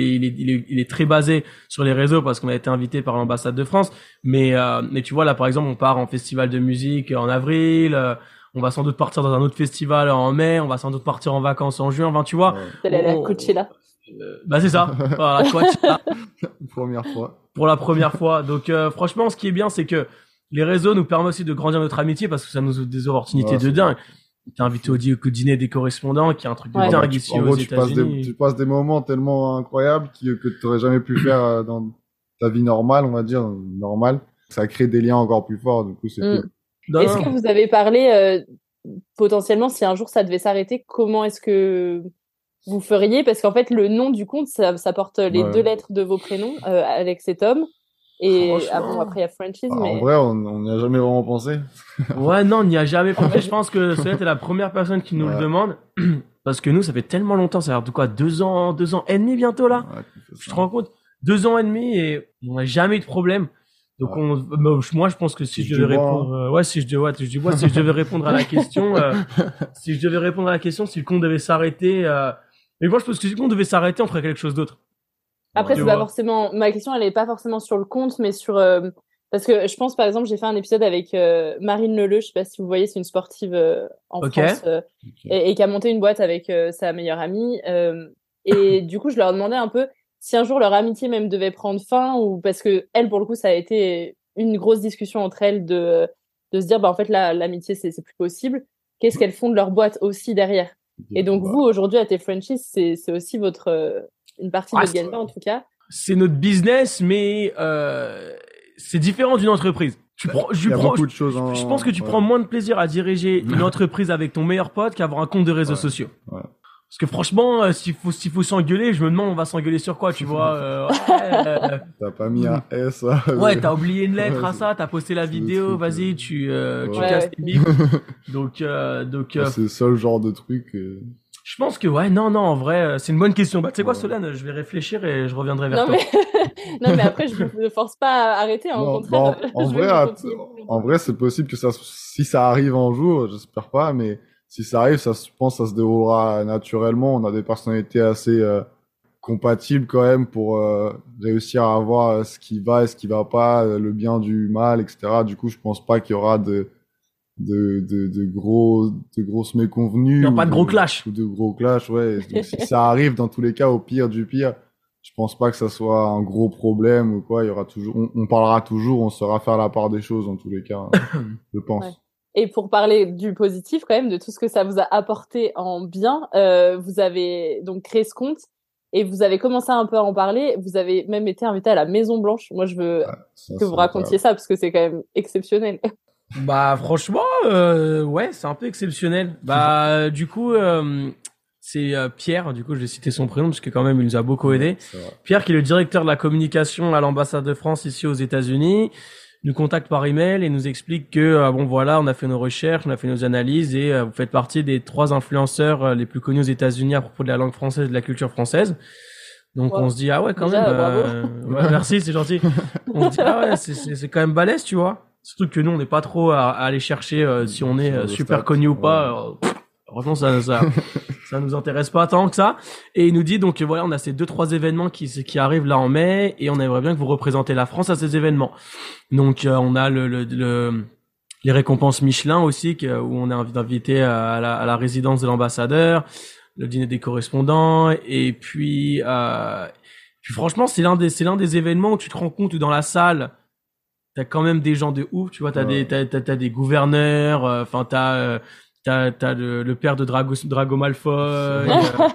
il est très basé sur les réseaux parce qu'on a été invité par l'ambassade de France. Mais tu vois, là, par exemple, on part en festival de musique en avril, on va sans doute partir dans un autre festival en mai, on va sans doute partir en vacances en juin, enfin, tu vois. Vous allez aller à Coachella. Bah, c'est ça. Voilà, Coachella. Première fois. Pour la première fois. Donc, franchement, ce qui est bien, c'est que les réseaux nous permettent aussi de grandir notre amitié parce que ça nous ouvre des opportunités de dingue. T'es invité au dîner des correspondants, qui est un truc de dingue ici aux États-Unis. Tu passes des moments tellement incroyables que t'aurais jamais pu faire dans ta vie normale, on va dire, normale. Ça crée des liens encore plus forts, du coup, c'est cool. Est-ce que vous avez parlé, potentiellement, si un jour ça devait s'arrêter, comment est-ce que vous feriez? Parce qu'en fait, le nom du compte, ça porte les deux lettres de vos prénoms, Alex et Tom. Et après il y a Frenchies, mais... En vrai, on n'y a jamais vraiment pensé. Ouais, non, on n'y a jamais pensé. Je pense que Solène est la première personne qui nous le demande. Parce que nous, ça fait tellement longtemps, ça a l'air de quoi, 2 ans et demi bientôt, là? Je te rends compte? 2 ans et demi et on n'a jamais eu de problème. Donc moi, je pense que si je devais répondre, si je devais répondre à la question, si le compte devait s'arrêter, mais moi, je pense que si le compte devait s'arrêter, on ferait quelque chose d'autre. Après, c'est pas forcément, ma question, elle est pas forcément sur le compte, mais sur, parce que je pense, par exemple, j'ai fait un épisode avec Marine Leleu, je sais pas si vous voyez, c'est une sportive en France, et qui a monté une boîte avec sa meilleure amie, et du coup, je leur demandais un peu si un jour leur amitié même devait prendre fin, ou parce que elle, pour le coup, ça a été une grosse discussion entre elles de se dire, bah en fait là, l'amitié c'est plus possible. Qu'est-ce qu'elles font de leur boîte aussi derrière? Et donc vous, aujourd'hui, à tes Frenchies, c'est aussi votre une partie de votre gagne-pain, en tout cas. C'est notre business, mais c'est différent d'une entreprise. Je pense que tu prends moins de plaisir à diriger une entreprise avec ton meilleur pote qu'à avoir un compte de réseaux sociaux. Ouais. Parce que franchement, s'il faut s'engueuler, je me demande on va s'engueuler sur quoi, tu vois. T'as pas mis un S. Ouais, t'as oublié une lettre à ça, t'as posté la vidéo, vas-y, tu casses tes bics. Donc c'est le seul genre de truc. Je pense que non, en vrai, c'est une bonne question. Bah, tu sais quoi, Solène, je vais réfléchir et je reviendrai vers toi. Non, mais après, je ne force pas à arrêter, hein, au contraire. En vrai, c'est possible que si ça arrive un jour, j'espère pas, mais si ça arrive, je pense que ça se déroulera naturellement. On a des personnalités assez compatibles quand même pour réussir à voir ce qui va et ce qui va pas, le bien du mal, etc. Du coup, je pense pas qu'il y aura de grosses méconvenues. Non, pas de gros clash. Ou de gros clash, ouais. Donc, si ça arrive, dans tous les cas, au pire du pire, je pense pas que ça soit un gros problème ou quoi. Il y aura toujours, on parlera toujours, on saura faire la part des choses dans tous les cas, je pense. Ouais. Et pour parler du positif, quand même, de tout ce que ça vous a apporté en bien, vous avez donc créé ce compte et vous avez commencé un peu à en parler. Vous avez même été invité à la Maison Blanche. Moi, je veux que vous racontiez ça parce que c'est quand même exceptionnel. Bah, franchement, ouais, c'est un peu exceptionnel. Bah, du coup, c'est Pierre, du coup, je vais citer son prénom parce que quand même, il nous a beaucoup aidé. Pierre, qui est le directeur de la communication à l'ambassade de France ici aux États-Unis, nous contacte par email et nous explique que bon voilà, on a fait nos recherches, on a fait nos analyses et vous faites partie des 3 influenceurs les plus connus aux États-Unis à propos de la langue française et de la culture française. Donc on se dit ah ouais quand même ouais, merci, c'est gentil. On se dit ah ouais, c'est quand même balèze, tu vois. Surtout que nous on n'est pas trop à aller chercher si on est super connu ou pas. Franchement ça nous intéresse pas tant que ça. Et il nous dit donc voilà, on a ces 2-3 événements qui arrivent là en mai et on aimerait bien que vous représentez la France à ces événements. Donc on a les récompenses Michelin aussi où on est invité à la résidence de l'ambassadeur, le dîner des correspondants et puis franchement c'est l'un des événements où tu te rends compte où dans la salle t'as quand même des gens de ouf, tu vois, t'as des gouverneurs, enfin t'as le père de Drago Malfoy,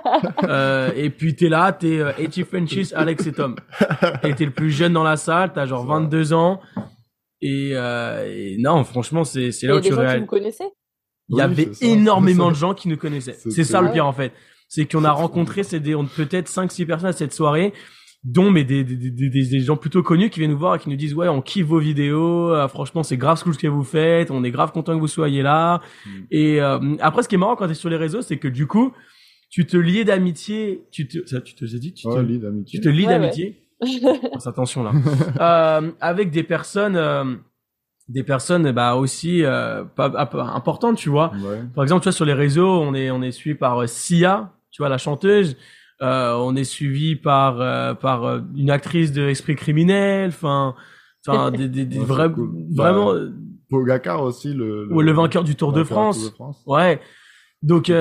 et puis t'es là, t'es 80 Frenchies, Alex et Tom. Et t'es le plus jeune dans la salle, t'as genre 22 ans, et non, franchement, c'est là où tu réalises. Il y a des gens qui vous connaissaient? Il y avait énormément de gens qui nous connaissaient. C'est ça le pire, en fait. C'est qu'on a rencontré, peut-être 5-6 personnes à cette soirée, dont des gens plutôt connus qui viennent nous voir et qui nous disent ouais on kiffe vos vidéos, franchement c'est grave cool ce que vous faites, on est grave content que vous soyez là. Et après ce qui est marrant quand t'es sur les réseaux c'est que du coup tu te lies d'amitié, tu te lies d'amitié. Pense attention là. Avec des personnes bah aussi pas importantes, tu vois. Par exemple tu vois sur les réseaux on est suivi par Sia, tu vois la chanteuse. On est suivi par une actrice de Esprit criminel, enfin vraiment Pogacar aussi le vainqueur du Tour de France. Ouais. Donc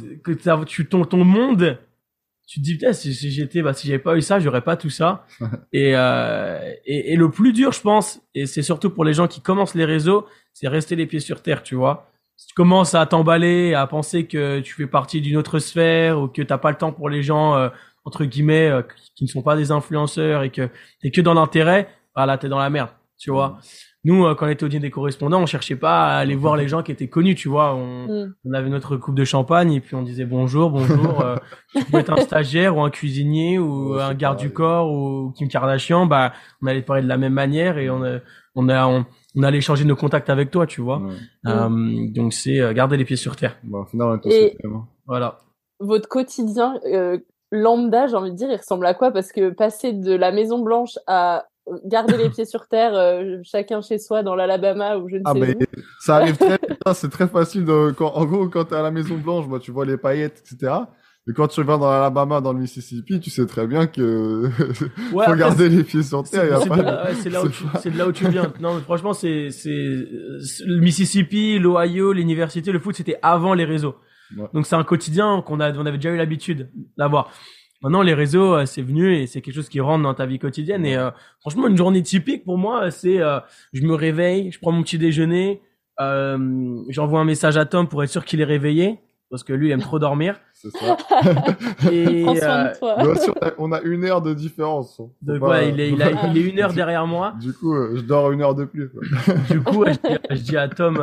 ton monde, tu te dis putain si j'avais pas eu ça, j'aurais pas tout ça. et le plus dur je pense, et c'est surtout pour les gens qui commencent les réseaux, c'est rester les pieds sur terre, tu vois. Si tu commences à t'emballer, à penser que tu fais partie d'une autre sphère ou que t'as pas le temps pour les gens entre guillemets qui ne sont pas des influenceurs et que t'es que dans l'intérêt, bah là t'es dans la merde, tu vois. Nous quand on était au dîner des correspondants, on cherchait pas à aller voir les gens qui étaient connus, tu vois. On avait notre coupe de champagne et puis on disait bonjour, tu peux être un stagiaire ou un cuisinier ou un garde du corps ou Kim Kardashian, bah on allait parler de la même manière et on allait échanger nos contacts avec toi, tu vois. Donc c'est garder les pieds sur terre. Bon, au final, on est tous voilà. Votre quotidien lambda, j'ai envie de dire, il ressemble à quoi? Parce que passer de la Maison Blanche à garder les pieds sur terre, chacun chez soi dans l'Alabama ou je ne sais où. Ça arrive très vite, c'est très facile. En gros, quand t'es à la Maison Blanche, bah, tu vois les paillettes, etc. Et quand tu vas dans l'Alabama, dans le Mississippi, tu sais très bien que faut garder les pieds sur terre. C'est de là où tu viens. Non, mais franchement, c'est le Mississippi, l'Ohio, l'université, le foot, c'était avant les réseaux. Ouais. Donc c'est un quotidien on avait déjà eu l'habitude d'avoir. Maintenant, les réseaux, c'est venu et c'est quelque chose qui rentre dans ta vie quotidienne. Et franchement, une journée typique pour moi, c'est je me réveille, je prends mon petit déjeuner, j'envoie un message à Tom pour être sûr qu'il est réveillé. Parce que lui, il aime trop dormir. C'est ça. Et prends soin de toi. Bien sûr, on a 1 heure de différence. Donc ouais, il est 1 heure derrière moi. Du coup, je dors 1 heure de plus. Quoi. Du coup, je dis à Tom,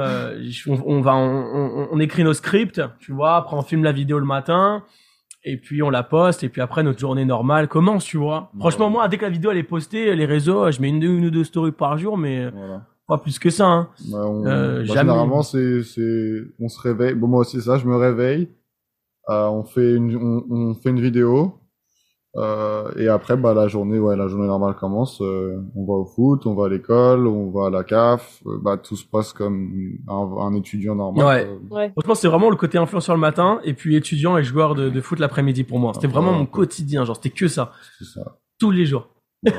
on écrit nos scripts, tu vois. Après, on filme la vidéo le matin, et puis on la poste, et puis après notre journée normale commence, tu vois. Franchement, moi, dès que la vidéo elle est postée, les réseaux, je mets une ou 2 stories par jour, mais. Voilà. Pas plus que ça, hein. Généralement, on se réveille. Bon, moi aussi, ça, je me réveille. On fait une vidéo. Et après, bah, la journée normale commence. On va au foot, on va à l'école, on va à la CAF. Bah, tout se passe comme un étudiant normal. Ouais. Franchement, c'est vraiment le côté influenceur le matin, et puis étudiant et joueur de foot l'après-midi pour moi. C'était vraiment mon quotidien. Genre, c'était que ça. C'est ça. Tous les jours. Voilà.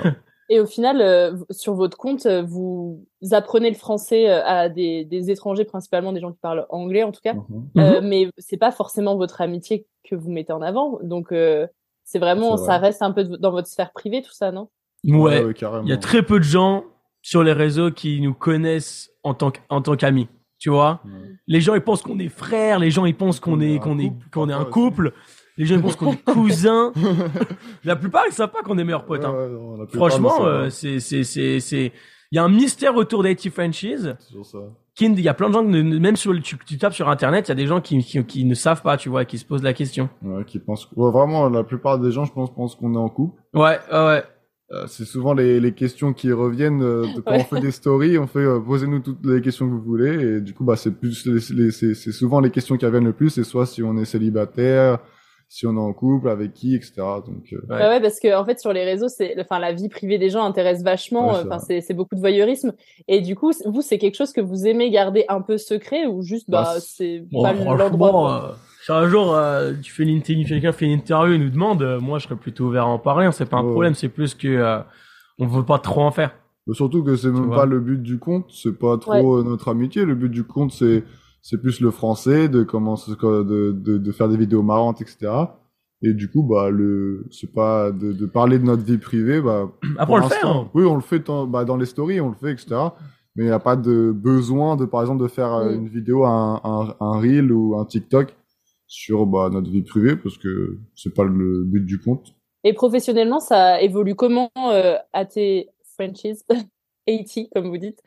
Et au final, sur votre compte, vous apprenez le français à des étrangers, principalement des gens qui parlent anglais en tout cas, mais c'est pas forcément votre amitié que vous mettez en avant. Donc c'est vraiment, ça reste un peu dans votre sphère privée tout ça, non? Ouais, il y a très peu de gens sur les réseaux qui nous connaissent en tant qu'amis. Tu vois, les gens ils pensent qu'on est frères, les gens ils pensent qu'on est un couple. Les gens pensent qu'on est cousins. La plupart, ils savent pas qu'on est meilleurs potes. Hein. Franchement, il y a un mystère autour d'IT Franchise. Il y a plein de gens, même tu tapes sur Internet, il y a des gens qui ne savent pas, tu vois, qui se posent la question. Ouais, qui pensent, vraiment, la plupart des gens, je pense qu'on est en couple. Ouais. C'est souvent les questions qui reviennent quand on fait des stories, on fait posez-nous toutes les questions que vous voulez et du coup c'est plus c'est souvent les questions qui reviennent le plus, c'est soit si on est célibataire, si on est en couple, avec qui, etc. Donc ouais, parce que en fait sur les réseaux, la vie privée des gens intéresse vachement. C'est beaucoup de voyeurisme. Et du coup, vous, c'est quelque chose que vous aimez garder un peu secret ou juste c'est pas l'endroit. Si un jour tu fais quelqu'un fait une interview et nous demande, moi je serais plutôt ouvert à en parler. C'est pas un problème. C'est plus que on veut pas trop en faire. Mais surtout que c'est même pas le but du compte. C'est pas trop notre amitié. Le but du compte, c'est plus le français, de faire des vidéos marrantes, etc. Et du coup, c'est pas de parler de notre vie privée, après on le fait, hein. Oui, on le fait dans les stories, on le fait, etc. Mais il n'y a pas de besoin par exemple, de faire une vidéo, un reel ou un TikTok sur, notre vie privée, parce que c'est pas le but du compte. Et professionnellement, ça évolue comment, AT Franchise? AT, comme vous dites.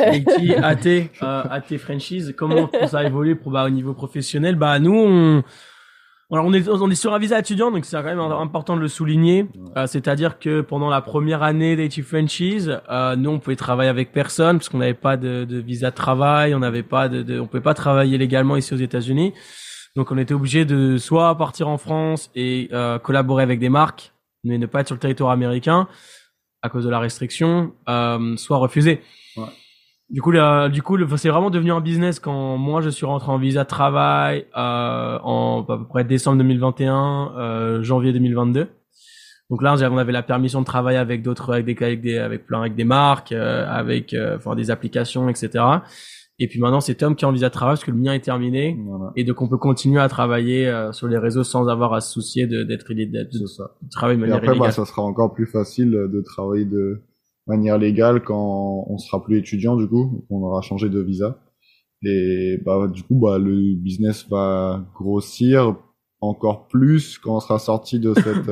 AT Franchise. Comment ça évolue au niveau professionnel? Nous, on est sur un visa étudiant, donc c'est quand même important de le souligner. C'est-à-dire que pendant la première année d'AT Franchise, nous, on pouvait travailler avec personne parce qu'on n'avait pas de visa de travail, on pouvait pas travailler légalement ici aux États-Unis. Donc, on était obligé de soit partir en France et collaborer avec des marques, mais ne pas être sur le territoire américain à cause de la restriction, soit refuser. Ouais. Du coup, c'est vraiment devenu un business quand moi je suis rentré en visa de travail en à peu près décembre 2021, janvier 2022. Donc là, on avait la permission de travailler avec d'autres, avec des marques, avec des applications, etc. Et puis maintenant, c'est Tom qui est en visa de travail parce que le mien est terminé. Voilà. Et donc on peut continuer à travailler sur les réseaux sans avoir à se soucier de travailler de manière illégale. Et après, ça sera encore plus facile de travailler de manière légale quand on sera plus étudiant, du coup, on aura changé de visa. Et du coup, le business va grossir encore plus quand on sera sorti de cette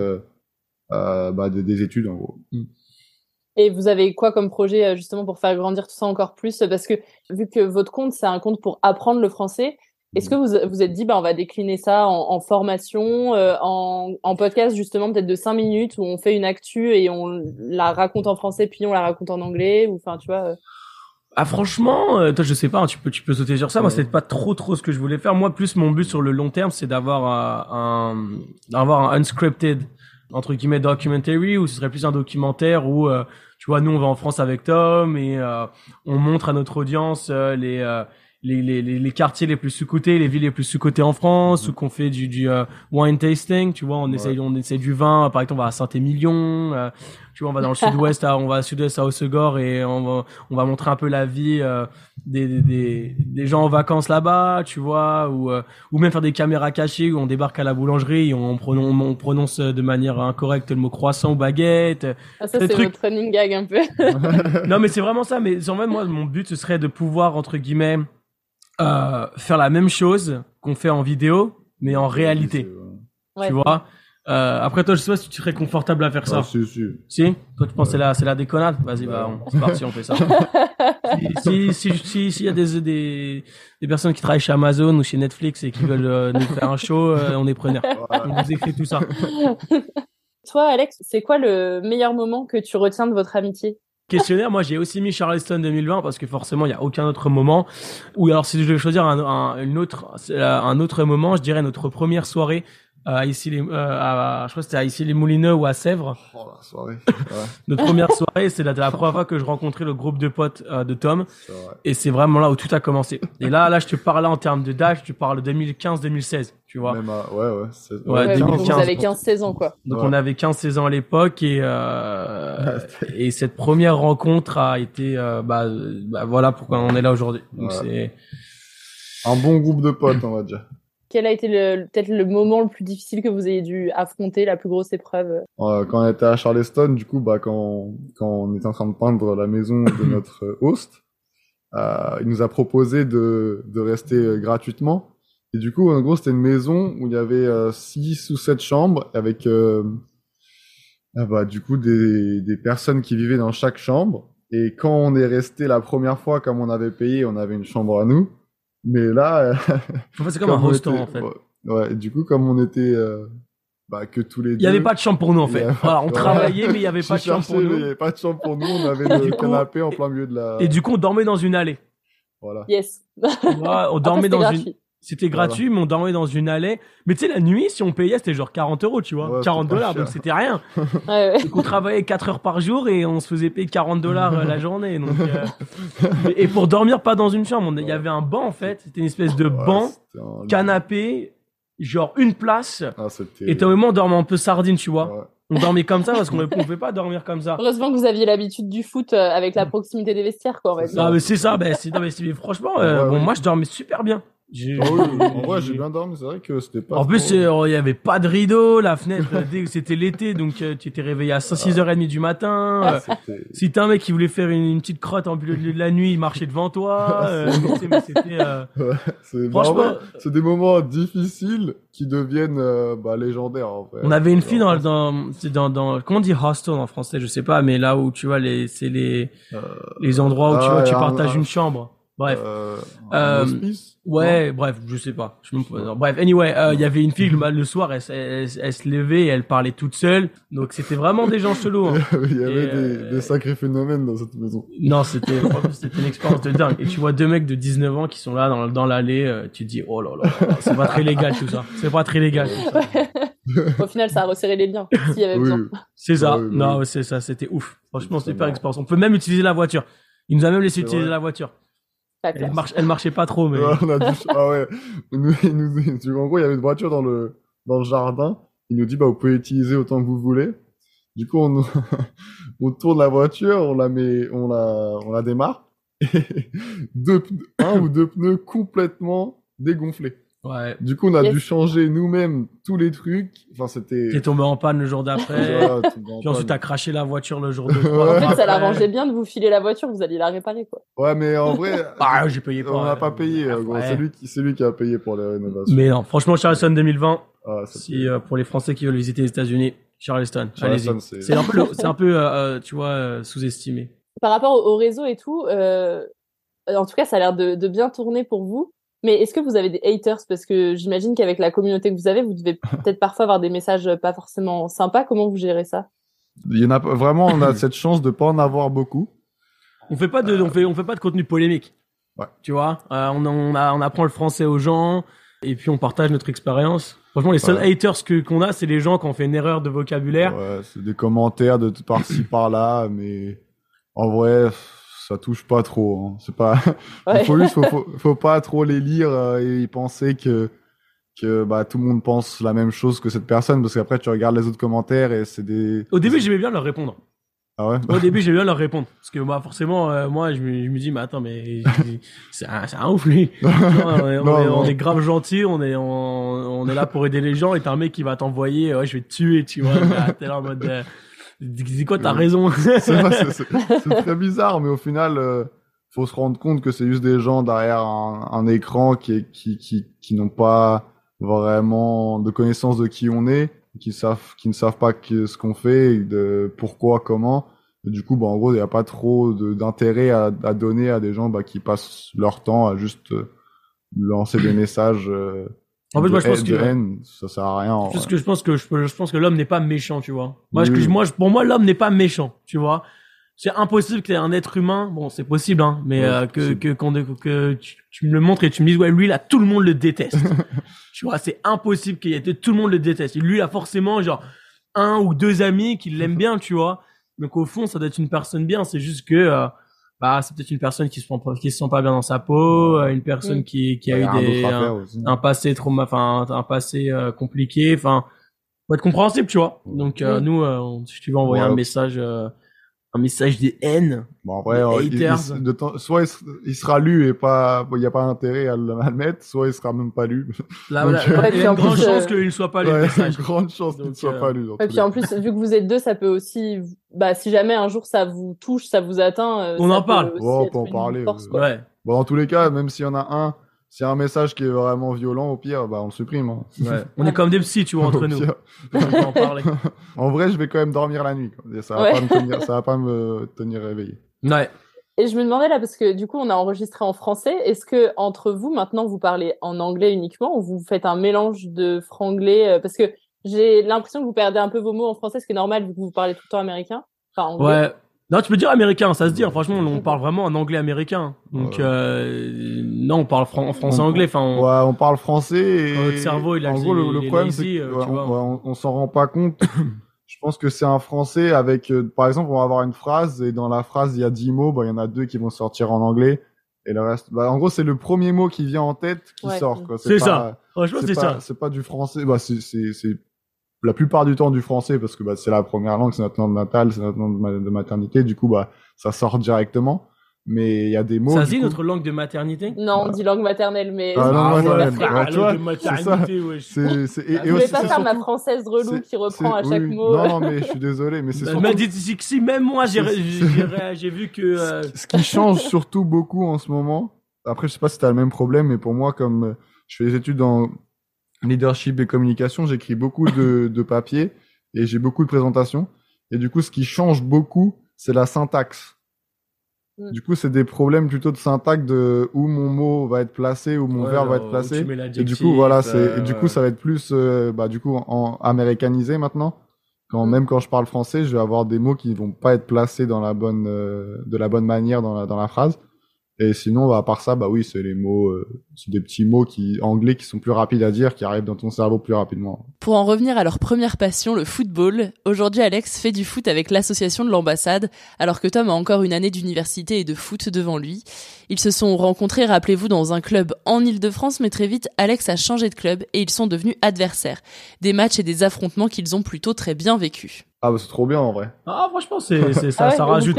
des études, en gros. Et vous avez quoi comme projet justement pour faire grandir tout ça encore plus? Parce que vu que votre compte, c'est un compte pour apprendre le français, est-ce que vous êtes dit on va décliner ça en formation, en podcast justement peut-être de 5 minutes où on fait une actu et on la raconte en français puis on la raconte en anglais, ou tu vois franchement, toi je sais pas, tu peux sauter sur ça. Moi c'est pas trop ce que je voulais faire. Moi plus mon but sur le long terme, c'est d'avoir un unscripted entre guillemets documentary, où ce serait plus un documentaire où tu vois, nous on va en France avec Tom et on montre à notre audience les quartiers les plus sous-cotés, les villes les plus sous-cotées en France, ou qu'on fait du wine tasting, tu vois, on essaye du vin, par exemple on va à Saint-Émilion, tu vois, on va dans le sud-ouest à Hossegor et on va montrer un peu la vie des gens en vacances là-bas, tu vois, ou même faire des caméras cachées où on débarque à la boulangerie et on prononce de manière incorrecte le mot croissant ou baguette. Ah, ça c'est votre running gag un peu. Non mais c'est vraiment ça, mais en fait moi mon but ce serait de pouvoir entre guillemets faire la même chose qu'on fait en vidéo mais en réalité. Tu vois. Après toi je sais pas si tu serais confortable à faire ça. Si toi tu penses c'est la déconnade, vas-y c'est parti, on fait ça. Si y a des personnes qui travaillent chez Amazon ou chez Netflix et qui veulent nous faire un show, on est preneurs. On vous écrit tout ça. Toi Alex, c'est quoi le meilleur moment que tu retiens de votre amitié? Questionnaire, moi j'ai aussi mis Charleston 2020 parce que forcément il y a aucun autre moment. Ou alors si je devais choisir un autre moment, je dirais notre première soirée je crois que c'était à Issy-les-Moulineaux ou à Sèvres. Oh, la soirée. Ouais. Notre première soirée, c'est la première fois que je rencontrais le groupe de potes de Tom. Et c'est vraiment là où tout a commencé. Et là, je te parle en termes d'âge, tu parles de 2015-2016, tu vois. Même Ouais, 2015. vous avez 15-16 ans, quoi. Donc on avait 15-16 ans à l'époque et cette première rencontre a été, voilà pourquoi on est là aujourd'hui. Donc c'est un bon groupe de potes, on va dire. Quel a été peut-être le moment le plus difficile que vous ayez dû affronter, la plus grosse épreuve? Quand on était à Charleston, du coup, quand on était en train de peindre la maison de notre host, il nous a proposé de rester gratuitement. Et du coup, en gros, c'était une maison où il y avait 6 ou 7 chambres avec du coup des personnes qui vivaient dans chaque chambre. Et quand on est resté la première fois, comme on avait payé, on avait une chambre à nous. Mais là, c'est comme un hostel en fait. Ouais, du coup, comme on était que tous les deux. Il y avait pas de chambre pour nous en fait. Voilà, on travaillait mais il y avait pas de chambre pour nous. Il y avait pas de chambre pour nous, on avait le canapé en plein milieu de la. Et du coup, on dormait dans une allée. Voilà. Yes. On dormait dans gratuit. une. C'était gratuit, mais on dormait dans une allée. Mais tu sais, la nuit, si on payait, c'était genre 40 €, tu vois. Ouais, $40, donc c'était rien. Ouais. Donc on travaillait 4 heures par jour et on se faisait payer $40 la journée. Donc, et pour dormir pas dans une chambre, il y avait un banc en fait. C'était une espèce de banc, canapé, genre une place. Et au moment, on dormait un peu sardine, tu vois. Ouais. On dormait comme ça parce qu'on ne pouvait pas dormir comme ça. Heureusement que vous aviez l'habitude du foot avec la proximité des vestiaires, quoi, en fait. Ah, mais c'est ça. Mais franchement, moi, je dormais super bien. En vrai, j'ai bien dormi, c'est vrai que c'était pas. En plus, il y avait pas de rideau, la fenêtre, c'était l'été, donc tu étais réveillé à 6h30 du matin. Si t'as un mec qui voulait faire une petite crotte en milieu de la nuit, il marchait devant toi. Mais c'était. Franchement, c'est des moments difficiles qui deviennent légendaires. En fait. On avait une fille dans comment on dit hostel en français, je sais pas, mais là où tu vois c'est les endroits où tu vois tu partages une chambre. Bref. Ouais, bref, je sais pas. Bref, anyway, il y avait une fille, le soir, elle se levait et elle parlait toute seule. Donc, c'était vraiment des gens chelous, hein. Il y avait des sacrés phénomènes dans cette maison. Non, c'était une expérience de dingue. Et tu vois 2 mecs de 19 ans qui sont là dans l'allée, tu te dis, oh là là, c'est pas très légal tout ça. C'est pas très légal tout ça. Au final, ça a resserré les liens, s'il y avait besoin. C'est ça. Non, c'est ça, c'était ouf. Franchement, super expérience. On peut même utiliser la voiture. Il nous a même laissé utiliser la voiture. Elle marchait pas trop, mais. On a dû... Ah ouais. En gros, il y avait une voiture dans le jardin. Il nous dit, vous pouvez utiliser autant que vous voulez. Du coup, on tourne la voiture, on la démarre. Et un ou deux pneus complètement dégonflés. Ouais. Du coup, on a dû changer nous-mêmes tous les trucs. Enfin, c'était. T'es tombé en panne le jour d'après. Puis ensuite, t'as craché la voiture le jour de. En fait, ça l'arrangeait bien de vous filer la voiture, vous alliez la réparer, quoi. Ouais, mais en vrai. J'ai payé pas. On n'a pas payé, gros. C'est lui qui a payé pour les rénovations. Mais non, franchement, Charleston 2020. Pour les Français qui veulent visiter les États-Unis, Charleston, allez-y. C'est un peu, tu vois, sous-estimé. Par rapport au réseau et tout, en tout cas, ça a l'air de bien tourner pour vous. Mais est-ce que vous avez des haters? Parce que j'imagine qu'avec la communauté que vous avez, vous devez peut-être parfois avoir des messages pas forcément sympas. Comment vous gérez ça? Il y en a vraiment, on a cette chance de pas en avoir beaucoup. On fait pas de contenu polémique. Ouais. Tu vois, on apprend le français aux gens et puis on partage notre expérience. Franchement, les seuls haters qu'on a, c'est les gens qui ont fait une erreur de vocabulaire. Ouais, c'est des commentaires de par-ci par-là, mais en vrai, ça touche pas trop, hein. C'est pas. Faut pas trop les lire et y penser que tout le monde pense la même chose que cette personne, parce qu'après tu regardes les autres commentaires et c'est des. Au début, j'aimais bien leur répondre. Ah ouais. Au début, j'aimais bien leur répondre, parce que forcément, moi, je me dis, mais attends, mais c'est un ouf lui. On est grave gentil, on est là pour aider les gens, et t'as un mec qui va t'envoyer, je vais te tuer, tu vois. T'es là en mode. C'est quoi, t'as raison. C'est très bizarre, mais au final, faut se rendre compte que c'est juste des gens derrière un écran qui n'ont pas vraiment de connaissance de qui on est, qui ne savent pas ce qu'on fait, de pourquoi, comment. Et du coup, en gros, il n'y a pas trop d'intérêt à donner à des gens qui passent leur temps à juste lancer des messages. En fait, moi, je pense que haine, ça sert à rien. Parce que je pense que l'homme n'est pas méchant, tu vois. Pour moi, l'homme n'est pas méchant, tu vois. c'est impossible que t'aies un être humain, bon, c'est possible, hein, mais que tu me le montres et tu me dises, ouais, lui, là, tout le monde le déteste. Tu vois, c'est impossible tout le monde le déteste. Et lui, il a forcément, genre, 1 ou 2 amis qui l'aiment bien, tu vois. Donc, au fond, ça doit être une personne bien. C'est juste que, c'est peut-être une personne qui se sent pas bien dans sa peau, une personne qui a eu un passé un passé compliqué. Enfin, faut être compréhensible, tu vois. Donc, nous, si tu veux envoyer un message de haine. Bon, en vrai, soit il sera lu et il y a pas intérêt à le mettre, soit il sera même pas lu. Là, il y a une grande chance qu'il ne soit pas lu. Ouais, il y a une grande chance qu'il ne soit pas lu. Et puis en plus, vu que vous êtes 2, ça peut aussi, si jamais un jour ça vous touche, ça vous atteint. On en parle. On peut en parler. Ouais. Bon, dans tous les cas, même s'il y en a s'il y a un message qui est vraiment violent, au pire, on le supprime. Hein. Ouais. On est comme des psys, tu vois, entre nous. On peut en parler. En vrai, je vais quand même dormir la nuit. Quoi. Ça va pas me tenir réveillé. Ouais. Et je me demandais là, parce que du coup, on a enregistré en français. Est-ce que entre vous, maintenant, vous parlez en anglais uniquement ou vous faites un mélange de franglais parce que j'ai l'impression que vous perdez un peu vos mots en français, ce qui est normal vu que vous parlez tout le temps américain. Enfin, anglais. Ouais. Non, tu peux dire américain, ça se dit. Franchement, on parle vraiment en anglais américain. Donc, non, on parle en français-anglais. On parle français et notre cerveau, en gros, le problème, c'est qu'on s'en rend pas compte. Je pense que c'est un français avec, par exemple, on va avoir une phrase et dans la phrase, il y a 10 mots, il y en a 2 qui vont sortir en anglais et le reste, en gros, c'est le premier mot qui vient en tête qui sort, quoi. C'est ça. Franchement, c'est ça. C'est pas du français, c'est la plupart du temps du français parce que c'est la première langue, c'est notre langue natale, c'est notre langue de maternité, du coup ça sort directement. Mais il y a des mots. Ça se dit notre langue de maternité? Non, on dit langue maternelle, mais. Langue de maternité, ouais. Je voulais pas faire ma française relou qui reprend à chaque mot. Non, mais je suis désolé, mais c'est surtout. Si même moi j'ai vu que. Ce qui change surtout beaucoup en ce moment. Après, je sais pas si t'as le même problème, mais pour moi, comme je fais des études en leadership et communication, j'écris beaucoup de papiers et j'ai beaucoup de présentations. Et du coup, ce qui change beaucoup, c'est la syntaxe. Du coup, c'est des problèmes plutôt de syntaxe de où mon mot va être placé, où mon verbe va être placé. Et du coup, du coup, ça va être plus, du coup, en américanisé maintenant. Même quand je parle français, je vais avoir des mots qui vont pas être placés dans de la bonne manière dans la phrase. Et sinon, à part ça, oui, c'est les mots, c'est des petits mots anglais qui sont plus rapides à dire, qui arrivent dans ton cerveau plus rapidement. Pour en revenir à leur première passion, le football, aujourd'hui Alex fait du foot avec l'association de l'ambassade, alors que Tom a encore une année d'université et de foot devant lui. Ils se sont rencontrés, rappelez-vous, dans un club en Île-de-France, mais très vite, Alex a changé de club et ils sont devenus adversaires. Des matchs et des affrontements qu'ils ont plutôt très bien vécus. Ah, c'est trop bien, en vrai. Ah, franchement, c'est ça, ça rajoute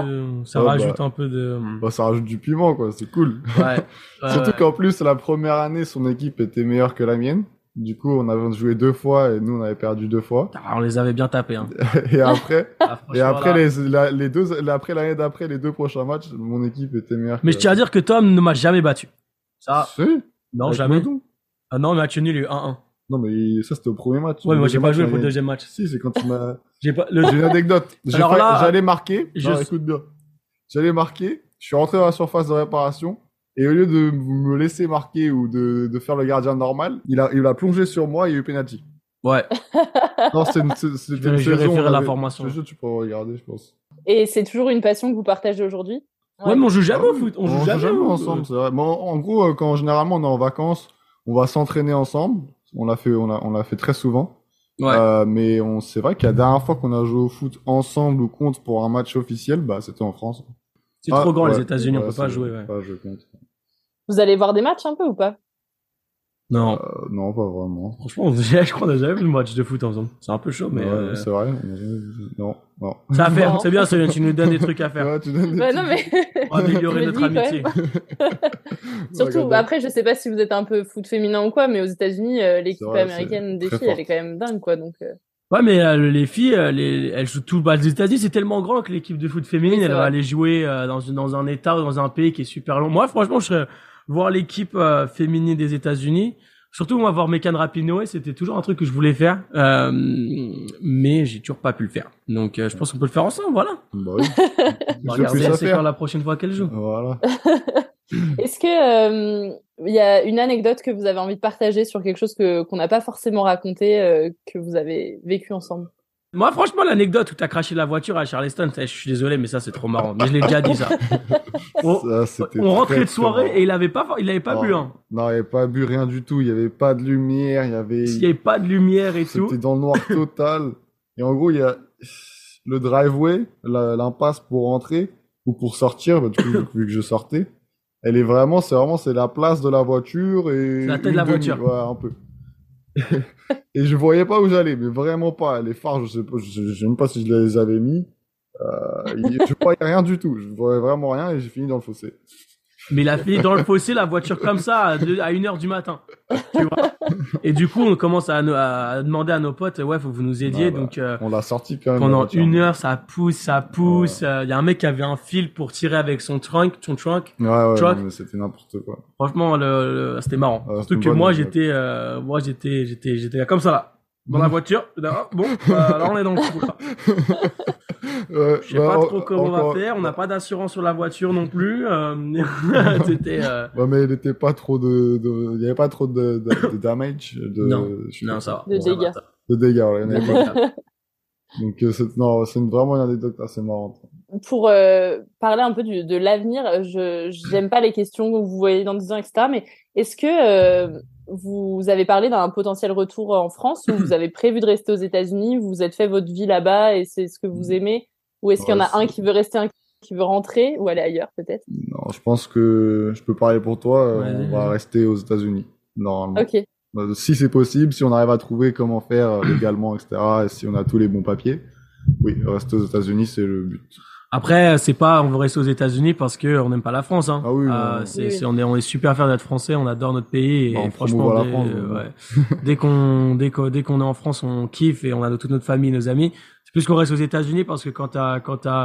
un peu de, ça rajoute du piment, quoi, c'est cool. Ouais. Surtout qu'en plus, la première année, son équipe était meilleure que la mienne. Du coup, on avait joué 2 fois et nous, on avait perdu 2 fois. On les avait bien tapés, hein. Et après, après l'année d'après, les 2 prochains matchs, mon équipe était meilleure. Mais je tiens à dire que Tom ne m'a jamais battu. Ça. Si. Non, jamais. Ah non, match nul, il y a eu 1-1. Non, mais ça, c'était au premier match. Ouais, mais moi, j'ai pas joué pour le deuxième match. Si, c'est quand tu m'as... J'ai une anecdote. J'allais marquer. Écoute bien. J'allais marquer. Je suis rentré dans la surface de réparation. Et au lieu de me laisser marquer ou de faire le gardien normal, il a plongé sur moi et il y a eu penalty. Ouais. Non, c'était une saison. Je vais référer à l'information. Tu peux regarder, je pense. Et c'est toujours une passion que vous partagez aujourd'hui? Ouais, mais on joue jamais au foot. On joue jamais ensemble, c'est vrai. Mais en gros, quand généralement on est en vacances, on va s'entraîner ensemble. On l'a fait très souvent. Ouais. Mais c'est vrai que la dernière fois qu'on a joué au foot ensemble ou contre pour un match officiel, c'était en France. C'est trop grand, les États-Unis, on peut pas jouer, ouais. Pas jouer contre. Vous allez voir des matchs un peu ou pas? Non. Non, pas vraiment. Franchement, je crois qu'on a jamais vu le match de foot ensemble. C'est un peu chaud, mais. Ouais, c'est vrai. Non. Ça à faire. C'est bien, tu nous donnes des trucs à faire. Ouais, tu donnes des non, mais. Pour améliorer notre amitié. Surtout, après, je sais pas si vous êtes un peu foot féminin ou quoi, mais aux États-Unis, l'équipe américaine des filles, elle est quand même dingue, quoi, donc. Ouais, mais les filles, elles jouent tout. Les États-Unis, c'est tellement grand que l'équipe de foot féminine, elle va aller jouer dans un état ou dans un pays qui est super long. Moi, franchement, je serais voir l'équipe féminine des États-Unis. Surtout, moi, voir Megan Rapinoe, c'était toujours un truc que je voulais faire, mais j'ai toujours pas pu le faire. Donc, je pense qu'on peut le faire ensemble, voilà. Bah oui. Regardez, c'est quand la prochaine fois qu'elle joue. Voilà. Est-ce que il y a une anecdote que vous avez envie de partager sur quelque chose qu'on n'a pas forcément raconté, que vous avez vécu ensemble? Moi, franchement, l'anecdote où t'as craché la voiture à Charleston, je suis désolé, mais ça, c'est trop marrant. Mais je l'ai déjà dit, ça. On rentrait de soirée et il avait pas bu, hein. Non, il avait pas bu rien du tout. Il y avait pas de lumière, il y avait pas de lumière et tout. C'était dans le noir total. Et en gros, il y a le driveway, l'impasse pour rentrer ou pour sortir, du coup, vu que je sortais. C'est la place de la voiture et. C'est la tête de la voiture. Ouais, un peu. Et je voyais pas où j'allais, mais vraiment pas. Les phares, je sais même pas si je les avais mis. Je voyais rien du tout. Je voyais vraiment rien et j'ai fini dans le fossé. Mais il a fini dans le fossé, la voiture comme ça, à 1h du matin. Tu vois. Et du coup, on commence à demander à nos potes, ouais, faut que vous nous aidiez. Donc, on l'a sorti quand même. Pendant 1 heure, ça pousse. Il y a un mec qui avait un fil pour tirer avec son trunk. Ouais, mais c'était n'importe quoi. Franchement, c'était marrant. Surtout que moi, j'étais comme ça, là. Dans la voiture. Là, on est dans le coup, là. Je sais pas trop comment on va faire. On n'a pas d'assurance sur la voiture non plus. C'était. Ouais, mais il était pas trop il y avait pas trop de damage. Non, ça va. De dégâts. De dégâts, ouais. Donc, c'est vraiment une anecdote assez marrante. Pour parler un peu de l'avenir, j'aime pas les questions que vous voyez dans 10 ans, etc. Mais est-ce que vous avez parlé d'un potentiel retour en France ou vous avez prévu de rester aux États-Unis, vous vous êtes fait votre vie là-bas et c'est ce que vous aimez, ou est-ce qu'il y en a un qui veut rester, un qui veut rentrer ou aller ailleurs peut-être? Non, je pense que je peux parler pour toi. On va rester aux États-Unis normalement. Ok. Si c'est possible, si on arrive à trouver comment faire légalement, etc. Et si on a tous les bons papiers, oui, rester aux États-Unis, c'est le but. Après, c'est pas, on veut rester aux États-Unis parce que on n'aime pas la France, hein. Ah oui, on est super fiers d'être français, on adore notre pays et franchement, dès qu'on est en France, on kiffe et on a toute notre famille, nos amis. C'est plus qu'on reste aux États-Unis parce que quand t'as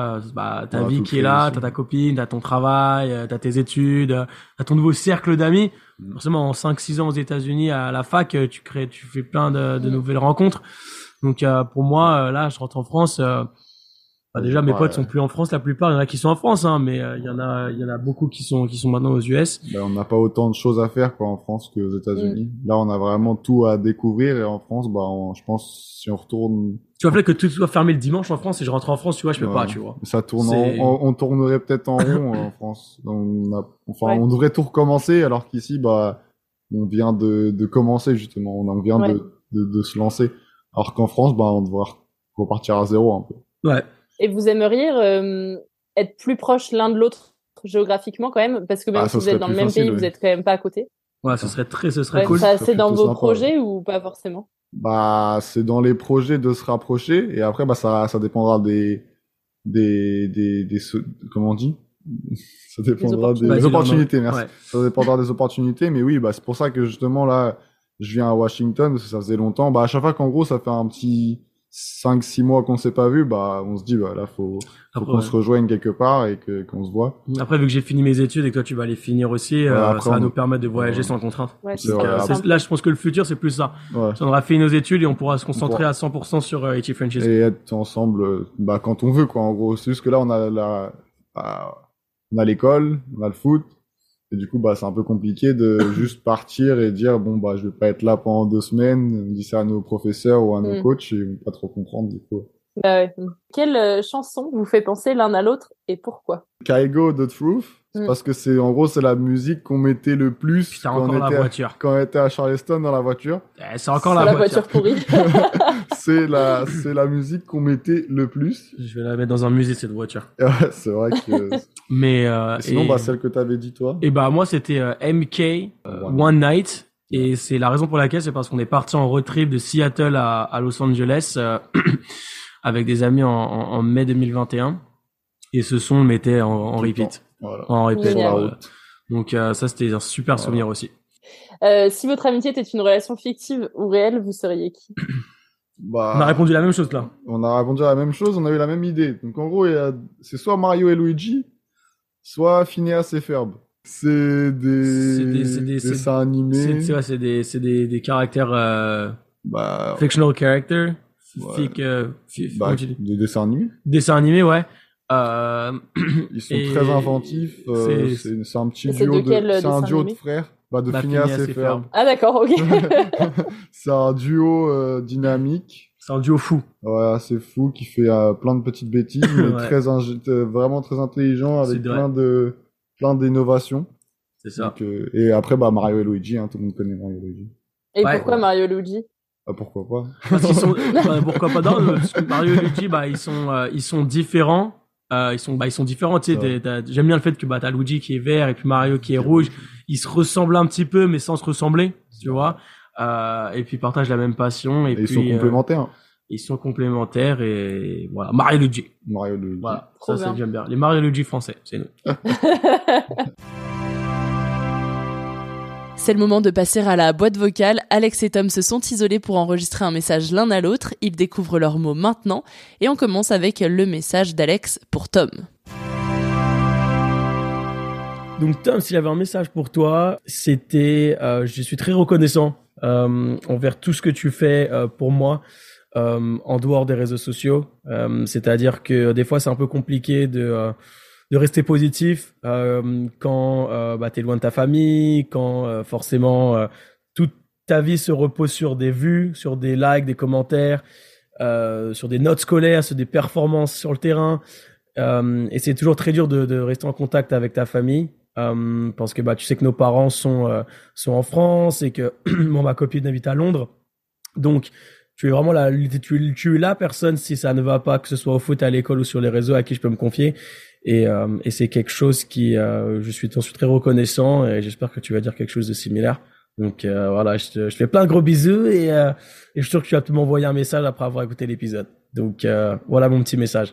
ta vie qui est là, t'as ta copine, t'as ton travail, t'as tes études, t'as ton nouveau cercle d'amis. Forcément, en 5-6 ans aux États-Unis à la fac, tu fais plein de nouvelles rencontres. Donc, pour moi, là, je rentre en France, déjà, mes potes sont plus en France, la plupart. Il y en a qui sont en France, hein, mais il y en a beaucoup qui sont maintenant aux US. On n'a pas autant de choses à faire, quoi, en France qu'aux États-Unis. Là, on a vraiment tout à découvrir et en France, je pense, si on retourne. Tu vois, que tout soit fermé le dimanche en France et je rentre en France, tu vois, je peux pas, tu vois. Ça tourne on tournerait peut-être en rond en France. On devrait tout recommencer alors qu'ici, on vient de commencer, justement. On vient de se lancer. Alors qu'en France, on devrait repartir à zéro un peu. Ouais. Et vous aimeriez être plus proches l'un de l'autre géographiquement quand même, parce que même si vous êtes dans le même pays, vous êtes quand même pas à côté. Ouais, ce serait cool. C'est dans vos projets ou pas forcément? C'est dans les projets de se rapprocher et après ça dépendra des comment on dit? Ça dépendra des opportunités, merci. Ouais. Ça dépendra des opportunités, mais oui, c'est pour ça que justement là, je viens à Washington parce que ça faisait longtemps. À chaque fois qu'en gros ça fait un petit 5-6 mois qu'on s'est pas vu, on se dit là faut qu'on se rejoigne quelque part et qu'on se voit. Après, vu que j'ai fini mes études et que toi tu vas les finir aussi, ça va nous permettre de voyager sans contrainte. Ouais, là, je pense que le futur c'est plus ça. Ouais. On aura fini nos études et on pourra se concentrer à 100% sur H.E. Franchise. Et être ensemble quand on veut, quoi, en gros. C'est juste que là on a l'école, on a le foot. Et du coup, c'est un peu compliqué de juste partir et dire, je vais pas être là pendant 2 semaines. On dit ça à nos professeurs ou à nos coachs et ils vont pas trop comprendre, du coup. Quelle chanson vous fait penser l'un à l'autre et pourquoi? Kygo, The Truth. Parce que c'est la musique qu'on mettait le plus quand on était à Charleston dans la voiture. C'est encore la voiture pourrie. c'est la musique qu'on mettait le plus. Je vais la mettre dans un musée, cette voiture. Ouais, c'est vrai que. Mais sinon, celle que t'avais dit toi. Et moi, c'était MK One Night. Et c'est la raison pour laquelle, c'est parce qu'on est parti en road trip de Seattle à Los Angeles avec des amis en mai 2021. Et ce son, on le mettait en repeat. Voilà. En repeat. Donc ça, c'était un super souvenir aussi. Si votre amitié était une relation fictive ou réelle, vous seriez qui? On a répondu la même chose là. On a répondu à la même chose, on a eu la même idée. Donc en gros, c'est soit Mario et Luigi, soit Phineas et Ferb. C'est des dessins animés. C'est des caractères fictional characters. Des dessins animés. Dessins animés, ouais. Ils sont très inventifs. C'est un petit duo de frères. De Phineas et Ferb. Ah d'accord, ok. C'est un duo dynamique. C'est un duo fou. Ouais, c'est fou, qui fait plein de petites bêtises, mais vraiment très intelligent, avec plein d'innovations. C'est ça. Donc, et après, Mario et Luigi, tout le monde connaît Mario et Luigi. Et pourquoi Mario et Luigi? Pourquoi pas? Parce qu'ils sont, pourquoi pas? Non, parce que Mario et Luigi, ils sont différents. Ils sont différents, tu sais. J'aime bien le fait que t'as Luigi qui est vert et puis Mario qui est rouge. Ils se ressemblent un petit peu, mais sans se ressembler, tu vois. Et puis ils partagent la même passion. Et puis, ils sont complémentaires. Ils sont complémentaires et voilà. Mario et Luigi. Voilà. Ça, j'aime bien. Les Mario et Luigi français, c'est nous. C'est le moment de passer à la boîte vocale. Alex et Tom se sont isolés pour enregistrer un message l'un à l'autre. Ils découvrent leurs mots maintenant. Et on commence avec le message d'Alex pour Tom. Donc Tom, s'il y avait un message pour toi, c'était je suis très reconnaissant envers tout ce que tu fais pour moi en dehors des réseaux sociaux. C'est-à-dire que des fois c'est un peu compliqué de rester positif quand t'es loin de ta famille, quand forcément toute ta vie se repose sur des vues, sur des likes, des commentaires, sur des notes scolaires, sur des performances sur le terrain. Et c'est toujours très dur de rester en contact avec ta famille parce que tu sais que nos parents sont en France et que ma copine habite à Londres. Donc tu es vraiment tu es la personne si ça ne va pas, que ce soit au foot, à l'école ou sur les réseaux, à qui je peux me confier. Et c'est quelque chose qui je suis très reconnaissant et j'espère que tu vas dire quelque chose de similaire. Donc voilà, je fais plein de gros bisous et je suis sûr que tu vas m'envoyer un message après avoir écouté l'épisode. Donc voilà mon petit message.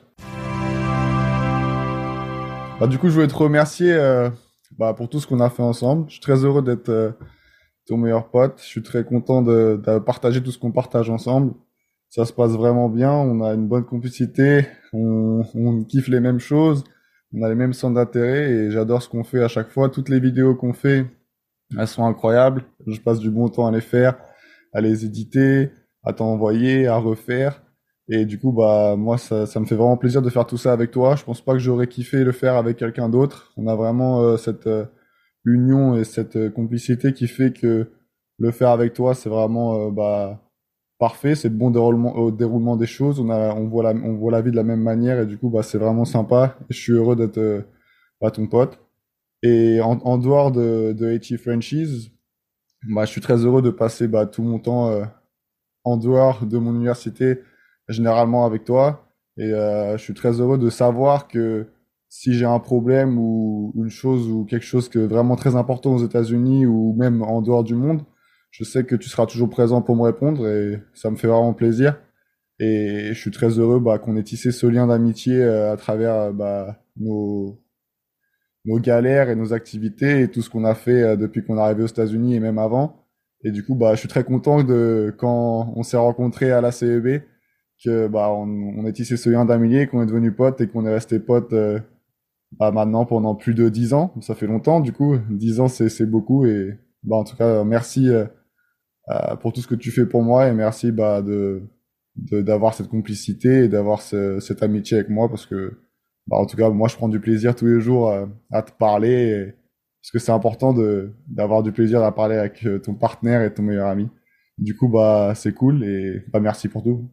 Du coup, je voulais te remercier pour tout ce qu'on a fait ensemble. Je suis très heureux d'être ton meilleur pote. Je suis très content de partager tout ce qu'on partage ensemble. Ça se passe vraiment bien. On a une bonne complicité. On kiffe les mêmes choses. On a les mêmes centres d'intérêt et j'adore ce qu'on fait à chaque fois. Toutes les vidéos qu'on fait, elles sont incroyables. Je passe du bon temps à les faire, à les éditer, à t'envoyer, à refaire. Et du coup, moi, ça me fait vraiment plaisir de faire tout ça avec toi. Je pense pas que j'aurais kiffé le faire avec quelqu'un d'autre. On a vraiment cette union et cette complicité qui fait que le faire avec toi, c'est vraiment parfait. C'est le bon déroulement des choses. On voit la vie de la même manière et du coup, c'est vraiment sympa. Et je suis heureux d'être ton pote. Et en dehors de HE Frenchies, je suis très heureux de passer tout mon temps en dehors de mon université, généralement avec toi. Et je suis très heureux de savoir que si j'ai un problème ou une chose ou quelque chose que vraiment très important aux États-Unis ou même en dehors du monde, je sais que tu seras toujours présent pour me répondre et ça me fait vraiment plaisir. Et je suis très heureux qu'on ait tissé ce lien d'amitié à travers nos galères et nos activités et tout ce qu'on a fait depuis qu'on est arrivé aux États-Unis et même avant. Et du coup, je suis très content quand on s'est rencontrés à la CEB, que on a tissé ce lien d'amitié, qu'on est devenu potes et qu'on est resté potes maintenant pendant plus de 10 ans. Ça fait longtemps, du coup. 10 ans, c'est beaucoup. Et en tout cas, merci pour tout ce que tu fais pour moi et merci d'avoir cette complicité et d'avoir cette amitié avec moi parce que en tout cas, moi, je prends du plaisir tous les jours à te parler parce que c'est important d'avoir du plaisir à parler avec ton partenaire et ton meilleur ami. Du coup, c'est cool et merci pour tout.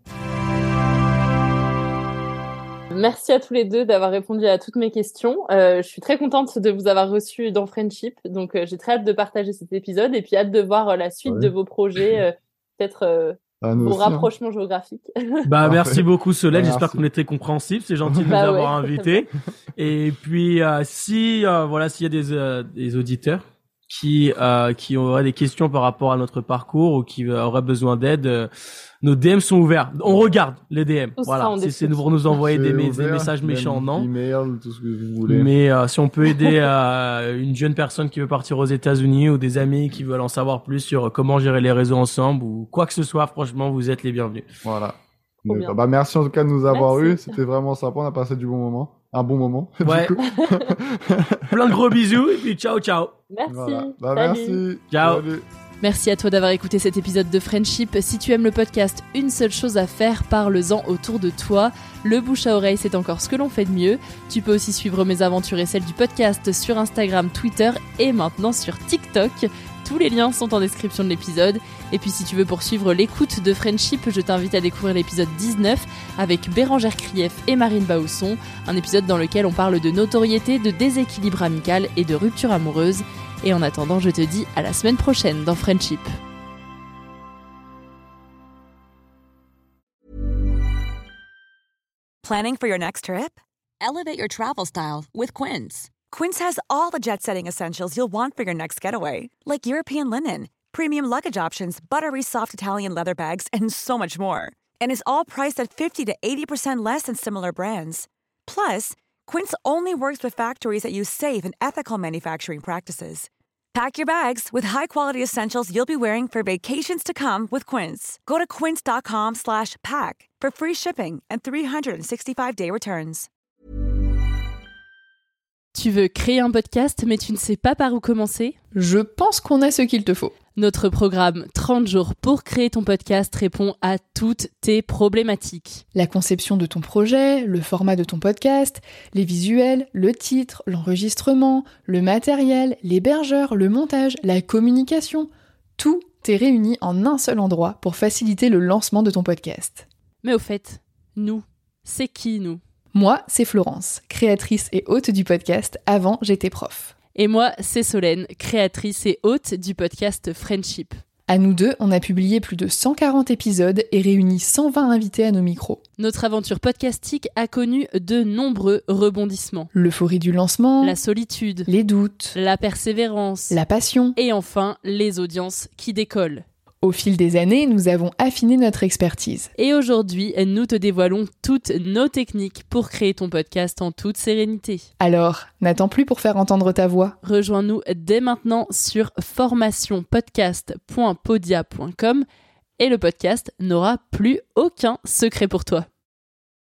Merci à tous les deux d'avoir répondu à toutes mes questions. Je suis très contente de vous avoir reçus dans Friendship. Donc, j'ai très hâte de partager cet épisode et puis hâte de voir la suite de vos projets, peut-être vos rapprochements géographiques. Merci beaucoup Solène. J'espère qu'on était compréhensifs. C'est gentil de nous avoir invités. Et puis, s'il y a des auditeurs qui auraient des questions par rapport à notre parcours ou qui auraient besoin d'aide, nos DM sont ouverts. On regarde les DM. Voilà. Si c'est pour nous envoyer des messages méchants, non. Email, tout ce que vous voulez. Mais si on peut aider une jeune personne qui veut partir aux États-Unis ou des amis qui veulent en savoir plus sur comment gérer les réseaux ensemble ou quoi que ce soit, franchement, vous êtes les bienvenus. Voilà. Merci en tout cas de nous avoir eus. C'était vraiment sympa. On a passé un bon moment. Ouais. Du coup. Plein de gros bisous et puis ciao. Merci. Voilà. Merci. Ciao. Salut. Merci à toi d'avoir écouté cet épisode de Friendship. Si tu aimes le podcast, une seule chose à faire, parle-en autour de toi. Le bouche à oreille, c'est encore ce que l'on fait de mieux. Tu peux aussi suivre mes aventures et celles du podcast sur Instagram, Twitter et maintenant sur TikTok. Tous les liens sont en description de l'épisode. Et puis si tu veux poursuivre l'écoute de Friendship, je t'invite à découvrir l'épisode 19 avec Bérangère Krief et Marine Bausson, un épisode dans lequel on parle de notoriété, de déséquilibre amical et de rupture amoureuse. Et en attendant, je te dis à la semaine prochaine dans Friendship. Planning for your next trip? Elevate your travel style with Quince. Quince has all the jet-setting essentials you'll want for your next getaway, like European linen, premium luggage options, buttery soft Italian leather bags, and so much more. And is all priced at 50 to 80% less than similar brands. Plus, Quince only works with factories that use safe and ethical manufacturing practices. Pack your bags with high-quality essentials you'll be wearing for vacations to come with Quince. Go to quince.com/pack for free shipping and 365-day returns. Tu veux créer un podcast mais tu ne sais pas par où commencer ? Je pense qu'on a ce qu'il te faut. Notre programme 30 jours pour créer ton podcast répond à toutes tes problématiques. La conception de ton projet, le format de ton podcast, les visuels, le titre, l'enregistrement, le matériel, l'hébergeur, le montage, la communication, tout est réuni en un seul endroit pour faciliter le lancement de ton podcast. Mais au fait, nous, c'est qui nous ? Moi, c'est Florence, créatrice et hôte du podcast Avant j'étais prof. Et moi, c'est Solène, créatrice et hôte du podcast Friendship. À nous deux, on a publié plus de 140 épisodes et réuni 120 invités à nos micros. Notre aventure podcastique a connu de nombreux rebondissements. L'euphorie du lancement, la solitude, les doutes, la persévérance, la passion et enfin les audiences qui décollent. Au fil des années, nous avons affiné notre expertise. Et aujourd'hui, nous te dévoilons toutes nos techniques pour créer ton podcast en toute sérénité. Alors, n'attends plus pour faire entendre ta voix. Rejoins-nous dès maintenant sur formationpodcast.podia.com et le podcast n'aura plus aucun secret pour toi.